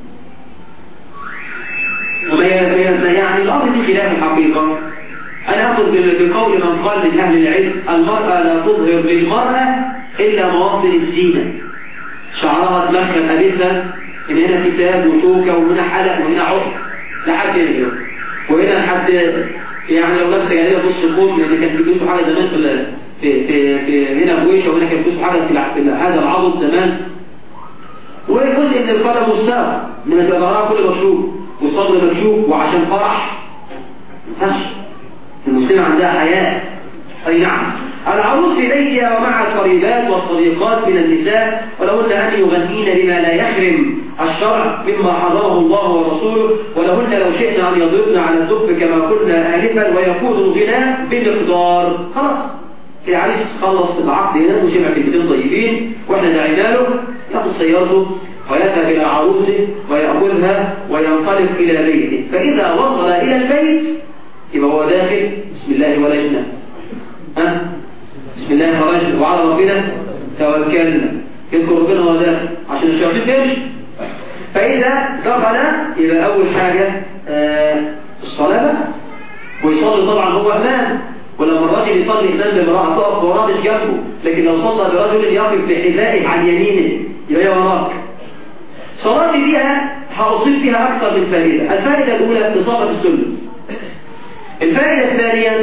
وما يعني الأمر دي خلاف الحقيقة. أنا أخذ بقول من قال من أهل العلم المرأة لا تظهر للمرأة إلا مواطن الزينة. شعرها تلخم قابلها إن هنا كتاب وشوكة وهنا حلق وهنا عقد لحد هنا، وهنا حد يعني لو نفسك عليها بص الكم، لأن كان بيدوسوا حاجة زمان في في في, في هنا بويشة، وهنا كان بيدوسوا حاجة في هذا العضد زمان. وجزء من القدم والساق من الجبراء كل مشروب وصدر مكشوف وعشان فرح ما ينفعش. المسلمة عندها حياة. أي نعم. العروس في بيتها ومع القريبات والصديقات من النساء، ولهن أن يغنين بما لا يحرم الشرع مما حرمه الله ورسوله، ولهن لو شئنا أن يضربن على الدف كما قلنا آنفا، ويكون الغناء بمقدار. خلاص العريس خلص العقد هنا وسمع كلمتين طيبين واحنا دعينا له، ياخذ سيارته ويذهب إلى عروسه ويأخذها وينطلق إلى بيته. فإذا وصل إلى البيت يبقى هو داخل بسم الله ولجنا، أه؟ بسم الله ولجنا وعلى ربنا توكلنا، يذكر ربنا وهو داخل عشان الشياطين تمشي. فإذا دخل يبقى أول حاجة آه الصلاة بقى، ويصلي طبعا هو أمام، ولما الراجل يصلي إمام بامرأة تقف وراه مش جنبه، لكن لو صلى برجل يقف بحذائه عن يمينه يبقى هي وراك. صلاتي بها هأصيب فيها أكثر من فائدة. الفائدة الأولى إصابة السنة. الفائدة الثانية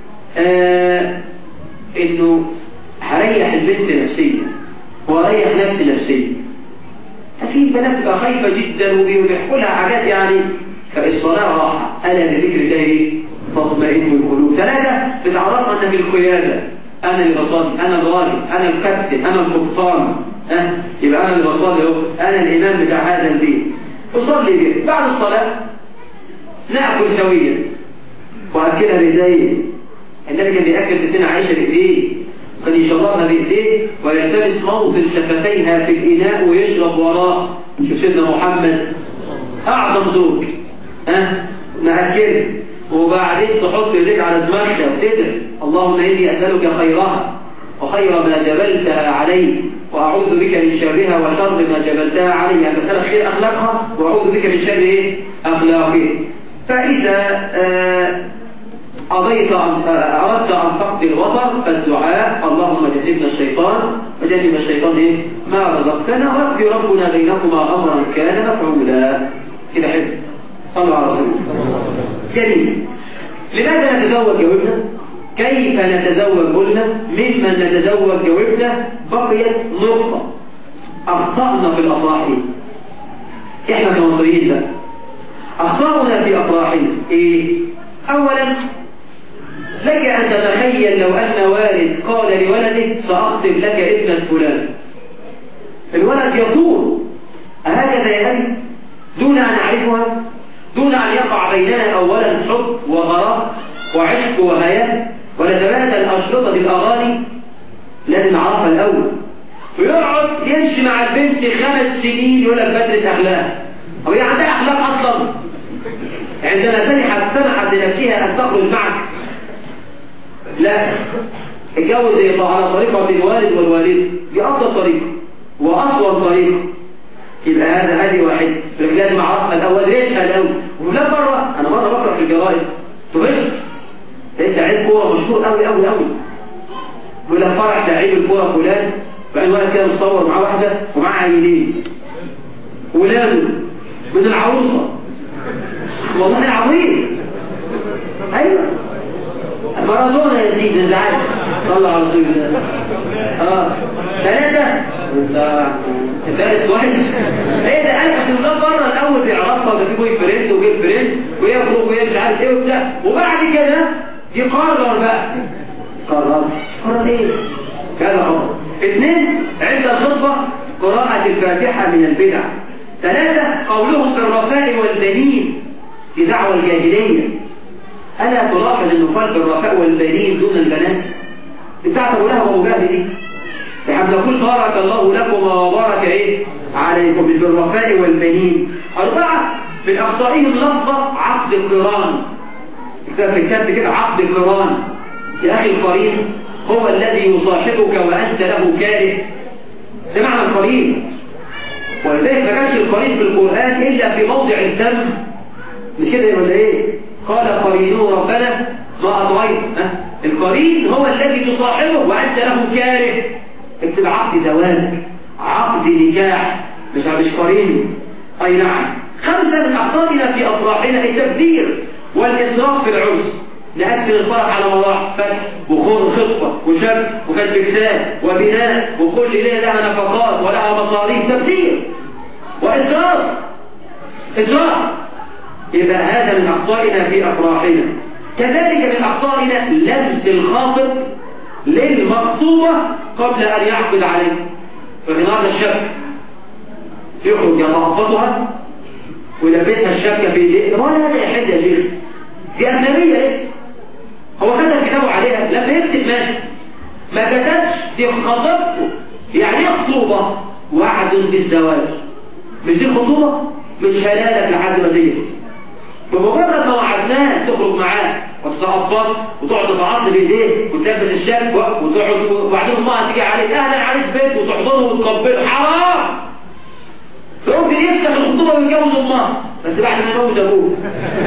آه إنه هريح البنت نفسيا وأريح نفسي نفسيا. في بنات تبقى خايفة جدا وبيحكوا لها حاجات يعني، فالصلاة راحة. ألا بذكر الله تطمئن القلوب. ثلاثة بتعرفنا أن في القيادة، أنا اللي بصلي، أنا الراجل، أنا الكابتن، أنا القبطان، أه؟ يبقى أنا اللي بصلي اهو، أنا الإمام بتاع هذا البيت. أصلي به. بعد الصلاة نأكل سويا وأكلها بإيديه. النبي كان بيأكل ستنا عائشة بإيديه، كان يشربها بإيديه ويلتمس موطن شفتيها في الإناء ويشرب وراه. شوف سيدنا محمد أعظم زوج، أه؟ نأكله وبعدين تحط يديك على دماغها وتدعي اللهم إني أسألك خيرها وخير ما جبلتها عليه، وأعوذ بك من شرها وشر ما جبلتها عليه. يعني أسألك خير أخلاقها وأعوذ بك من شر إيه؟ أخلاقه. فإذا آه أضيت أردت أن تقضي الوطر فالدعاء اللهم جنبنا الشيطان وجنب الشيطان إيه؟ ما رزقتنا، ويقضي ربنا بينكما أمرا كان مفعولا. كده حلو. صلوا على رسول الله. جميل. لماذا نتزوج جوابنا؟ كيف نتزوج قلنا؟ ممن نتزوج جوابنا بقيت نقطة أخطأنا في الأفراح. إحنا كمصريين بقى أخطأنا في أفراحنا إيه؟ أولا لك أن تتخيل لو أن والد قال لولده سأخطب لك ابنة فلان، الولد يطول أهكذا يا أبي دون أن أعرفها، دون أن يقع بيننا أولا حب وغرام وعشق وهيام ونتبادل أشرطة الأغاني. لازم نعرفها الأول. ويقعد يمشي مع البنت خمس سنين يقول لك بدرس أخلاق. أو هي عندها أخلاق أصلا؟ عندما سمحت سمحت لنفسها أن تخرج معك؟ لا، اتجوز على طريقة الوالد والوالد، دي أفضل طريقة وأصور طريقة. يبقى هذا هذه واحد. لازم أعرفها الأول. ليش الأول؟ ولا مرة أنا مرة بقرأ في الجرايد تبشت أنت لعيب كورة مشهور قوي قوي قوي، يقول لك فرح لعيب الكورة فلان، بعدين واحد كده مصور معاه واحدة ومعاه عيلين ولاده من العروسة. والله عظيم. أيوه مارادونا يا سيدي. انت عارف صلى على رسول الله. اه ثلاثة انت انت دارس كويس. ايه ده؟ قال عشان ده بره الاول بيعرفها ده في بوي فريند وجيب فريند ويخرج وهي مش عارف ايه وبتاع، وبعد كده يقرر بقى. قرر قرر ايه؟ كذا خطوة. اثنين عند الخطبة قراءة الفاتحة من البدع. ثلاثة قولهم بالرفاء والبنين، دي دعوة الجاهلية. ألا تلاحظ أنه قال بالرفاء والبنين دون البنات؟ بتاعته لها ومجاهد دي. نحن نقول بارك الله لكم وبارك إيه؟ عليكم بالرفاء والبنين. أربعة من أخطائهم لفظة عقد القران. في الكتاب كده عقد القران. يا أخي القرين هو الذي يصاحبك وأنت له كاره. ده معنى القرين. ولذلك ما كانش القرين في القرآن إلا في موضع الذم. مش كده ولا إيه؟ قال قرينه ربنا ما أطغيت. القرين هو الذي تصاحبه وأنت له كاره. اكتب عقد زواج، عقد نكاح، مش مش قرين. أي نعم. خمسة من أخطائنا في أفراحنا التبذير والإسراف في العرس. نقسم الفرح على مراحل: فتح وخطبة وشبك وكتب كتاب وبناء، وكل ليلة لها نفقات ولها مصاريف. تبذير وإسراف. إسراف. يبقى هذا من أخطائنا في أفراحنا. كذلك من أخطائنا لمس الخاطب للمخطوبة قبل أن يعقد عليه. فمن هذا الشبك يخرج يتخطبها ويلبسها الشبكة في ايديه. هو هذا يحل يا شيخ؟ دي أجنبية لسه. هو كتب كتابه عليها لما يكتب ماشي، ما كتبش دي خطبته. يعني ايه خطوبة؟ وعد بالزواج. مش دي خطوبة؟ مش هلالك لحد ما تيجي. بمجرد ما وعدناه تخرج معاه وتتقبض وتقعد تتعض بايديه وتلبس الشبكة وتقعد، وبعدين امها تيجي عليك اهلا عريس بيت وتحضنه وتقبله. حرام. ممكن يفسخ الخطوبة ويتجوز امها بس بعد ما يموت ابوه.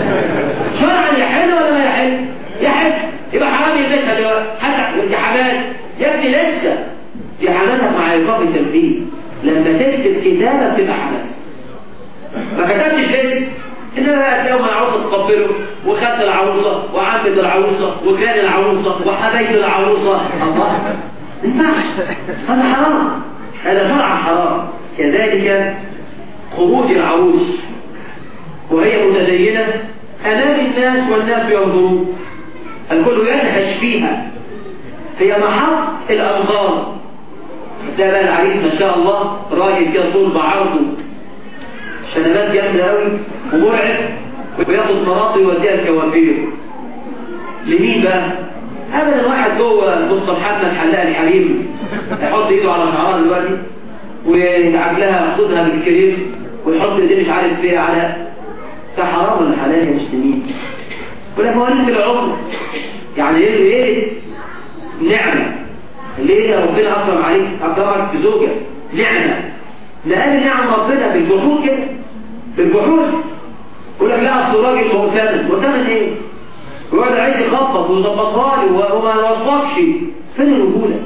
شرعا يحل ولا ما يحل؟ يحل. يبقى حرام يلبسها دلوقتي. حتى يا حماد يا ابني لسه دي حماتك مع ايقاف التنفيذ. لما تكتب كتابه بتبقى حماتك. ما كتبتش لسه، انما بقى تلاقوا مع العروسه تقبله وخد العروسه وعمد العروسه وكان العروسه وحبيت العروسه. الله، ما ينفعش. هذا حرام، هذا شرعا حرام. كذلك خروج العروس وهي متزينه امام الناس والناس ينظرون، الكل ينهش فيها، هي محط الانظار. ده بقى العريس ما شاء الله راجل كده طول بعرضه، شنبات جامده قوي ومرعب، وياخد مراته يوديها الكوافير. لمين بقى؟ ابدا واحد جوه مصطلحاتنا الحلاق الحريم يحط ايده على شعرها دلوقتي ويدعك لها خدها بالكريم ويحط ايديه مش عارف فيها على. ده حرام ولا حلال يا مسلمين؟ ولا مواليد في العمر. يعني ايه ايه؟ نعمه. ليه يا ربنا اكرم عليك، اكرمك بزوجه نعمه. لأن نعم ربنا بالجحود كده، بالجحود. يقول لك لا اصل راجل مؤتمن. مؤتمن ايه؟ يقعد عايز يخبط ويظبطها لي وما يوظفش. فين الرجوله؟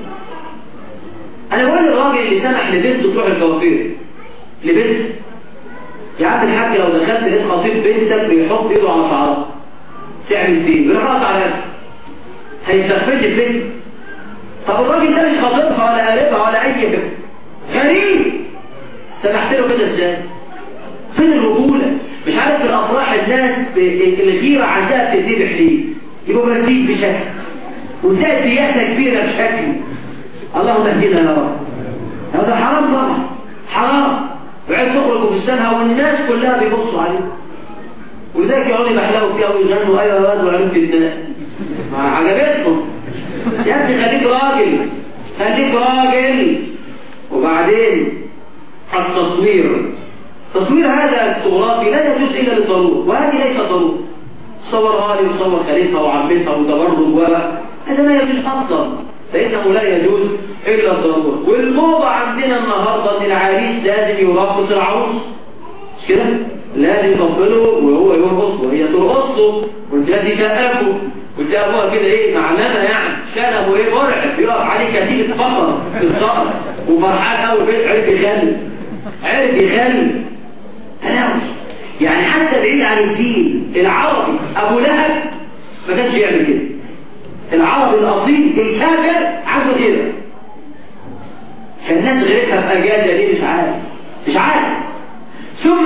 انا بقول للراجل اللي سمح لبنته تروح الكوافير، لبنت يا عم الحاج لو دخلت لقيت خطيب بنتك بيحط ايده على شعرها تعمل فيه؟ بيرقص على نفسه، هيستغفل البنت. طب الراجل ده مش خاطبها ولا قاربها ولا اي حاجه، غريب. سمحت له كده ازاي؟ فين الرجوله؟ مش عارف في الافراح الناس الغيره عندها بتدي بحليب، يبقوا مرتين بشكل وتلاقي بياسه كبيره بشكل. اللهم اهدنا يا رب. هذا حرام طبعا، حرام. وعيد تخرجوا في السنه والناس كلها بيبصوا عليه، وذاك يقعدوا يحلقوا فيها ويغنوا ايوه يا واد وعلمت الناس ما عجبتكم. يا ابني خليك راجل، خليك راجل. وبعدين التصوير، تصوير هذا الفوتوغرافي لا يجوز الا للضروره، وهذه ليست ضروره. صورها لي وصور خليفها وعمتها وتبرد و هذا ما يجوز اصلا، فانه لا يجوز الا الضروره. والموضه عندنا النهارده ان العريس لازم يرقص العروس، مش كده؟ لازم يقبله وهو يرقص وهي ترقص له والناس يسقفوا وتلاقي ابوها كده ايه معلمه يعني شنبه ايه مرعب يقف عليه كتيبه فقر في الصقر وفرحان قوي عرف يخلي عرف يخلي تناوش. يعني حتى بعيد عن الدين العربي ابو لهب ما كانش يعمل كده. العربي الاصيل الكافر عنده كده. فالناس غيرتها في اجازه دي مش عارف مش عارف. ثم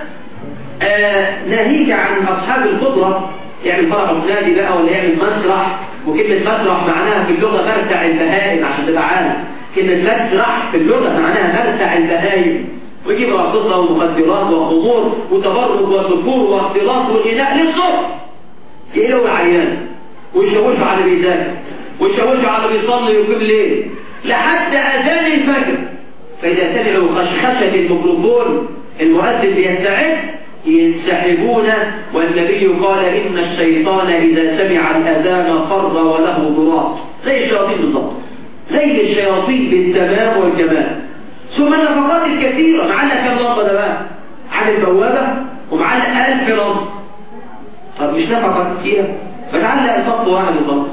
آه ناهيك عن اصحاب القدره يعمل فرح نادي بقى ولا يعمل مسرح. وكلمه مسرح معناها في اللغه مرتع البهائم، عشان تبقى عارف كلمه مسرح في اللغه معناها مرتع البهائم. ويجيب راقصه ومخدرات وخمور وتبرج وسكور واختلاط والغناء للصبح. يقلوا العيان ويشوشوا على اللي بيذاكر ويشوشوا على اللي بيصلي ويقيم الليل لحد اذان الفجر. فاذا سمعوا خشخشه الميكروفون المؤذن بيستعد ينسحبون. والنبي قال إن الشيطان إذا سمع الأذان فر وله ضراط زي الشياطين بالظبط، زي الشياطين بالتمام والجمال. ثم النفقات الكثيرة، معلق كم لمبة ده بقى؟ على البوابة ومعلق ألف لمبة. طب مش نفقة كتيرة؟ فتعلق صف واحد وخلاص.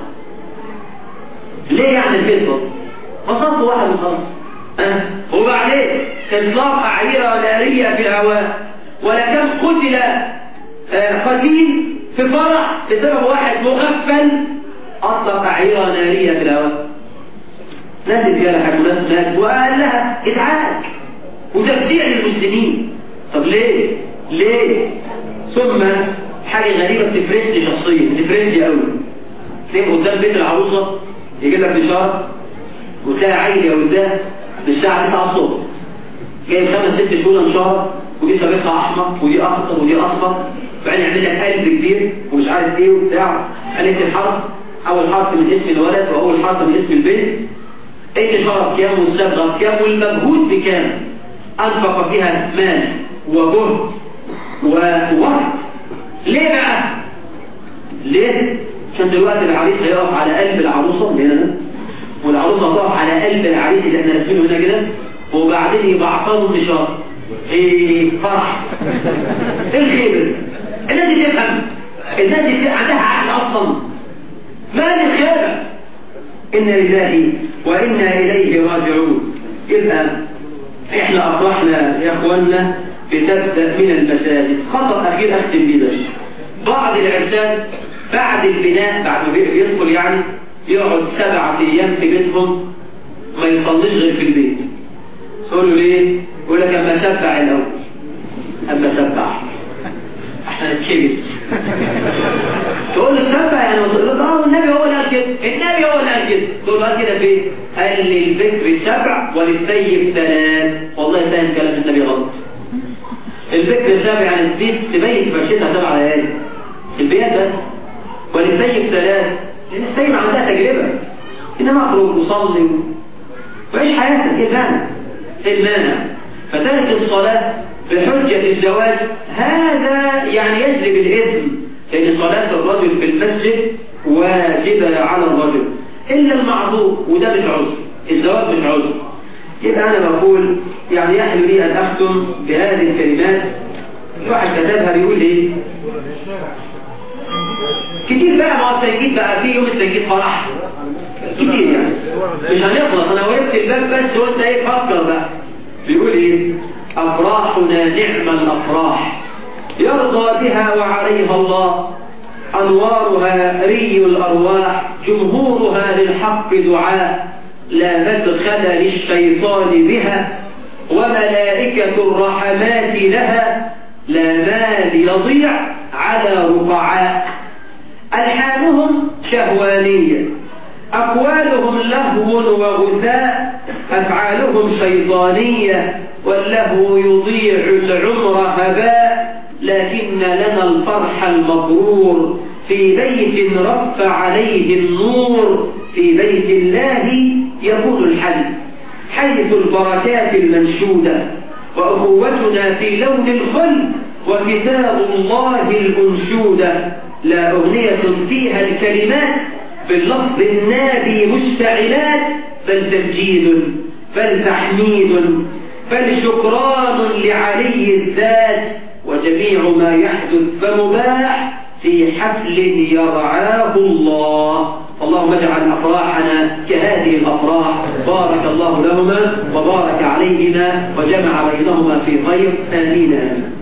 ليه يعني الفيصل؟ فصف واحد وخلاص. أه؟ وبعدين إطلاق أعيرة نارية في الهواء، ولكم قتل آه قتيل في فرح بسبب واحد مغفل أطلق أعيرة نارية في الهواء. نادت فيها لحد الناس مات وقال لها إزعاج وتفزيع للمسلمين. طب ليه؟ ليه؟ ثم حاجة غريبة بتفرسني شخصيا، بتفرسني قوي. تلاقي قدام بيت العروسة يجيب لك بشارة وتلاقي عيل يا ولدان بالساعة تسعة الصبح جايب خمس ست شهور انشارة، ودي سابقها أحمر ودي أخضر ودي أصفر، وبعدين يعمل لك قلب كبير ومش عارف إيه وبتاع. قالت الحرف أول حرف من اسم الولد وأول حرف من اسم البنت، الإشارة بكام والصبغة بكام والمجهود بكام، أنفق فيها مال وجهد ووقت. ليه بقى؟ ليه؟ عشان دلوقتي العريس هيقف على قلب العروسة اللي هنا، والعروسة هتقف على قلب العريس اللي احنا راسمينه هنا كده، وبعدين يبعثروا النشار. ايه فرح. ايه الخير؟ الناس دي تفهم، الناس دي عندها عقل اصلا. ما هذه الخير؟ إنا لله وإنا إليه راجعون. يبقى احنا افرحنا يا اخواننا بتبدأ من المساجد. خطر اخير اختم بيه بس، بعض العرسان بعد البناء بعد ما بيدخل يعني يقعد سبعة ايام في بيتهم ما يصليش غير في البيت. تقول له ليه؟ يقول لك اما اسبح الاول، اما اسبح عشان اتكبس. تقول له سبح يعني اه النبي هو اللي قال كده، النبي هو اللي قال كده. تقول له قال كده فين؟ قال للبكر سبع وللثيب ثلاث. والله فاهم كلام النبي غلط. البكر سبع يعني البيت تبيت فرشتها سبع ليالي البيت بس، وللثيب ثلاث لان الثيب عندها تجربه. انما اخرج وصلي وعيش حياتك. ايه المانع؟ ايه المانع؟ فترك الصلاه بحجه الزواج هذا يعني يجلب الاثم، لان صلاه الرجل في المسجد واجبه على الرجل الا المعذور، وده مش عذر، الزواج مش عذر. يبقى انا بقول يعني يحلو لي ان اختم بهذه الكلمات. الواحد كتبها بيقول ايه؟ كتير بقى، ما هو التنجيد بقى في يوم التنجيد فرح كتير يعني مش هنخلص. انا وقفت الباب بس وانت ايه فكر بقى. بيقول ايه؟ افراحنا نعم الافراح يرضى بها وعليها الله، انوارها ري الارواح، جمهورها للحق دعاء، لا مدخل للشيطان بها، وملائكة الرحمات لها، لا مال يضيع على رقعاء. ألحانهم شهوانية، أقوالهم لهو وغثاء، أفعالهم شيطانية، واللهو يضيع العمر هباء، لكن لنا الفرح المبرور في بيت رف عليه النور، في بيت الله يكون الحل، حيث البركات المنشودة، وأخوتنا في لون الخلد، وكتاب الله الأنشودة، لا أغنية فيها الكلمات باللفظ النابي مشتعلات، بل تمجيد بل تحميد بل شكران لعلي الذات، وجميع ما يحدث فمباح في حفل يرعاه الله. اللهم اجعل أفراحنا كهذه الأفراح، بارك الله لهما وبارك عليهما وجمع بينهما في خير. آمين آمين.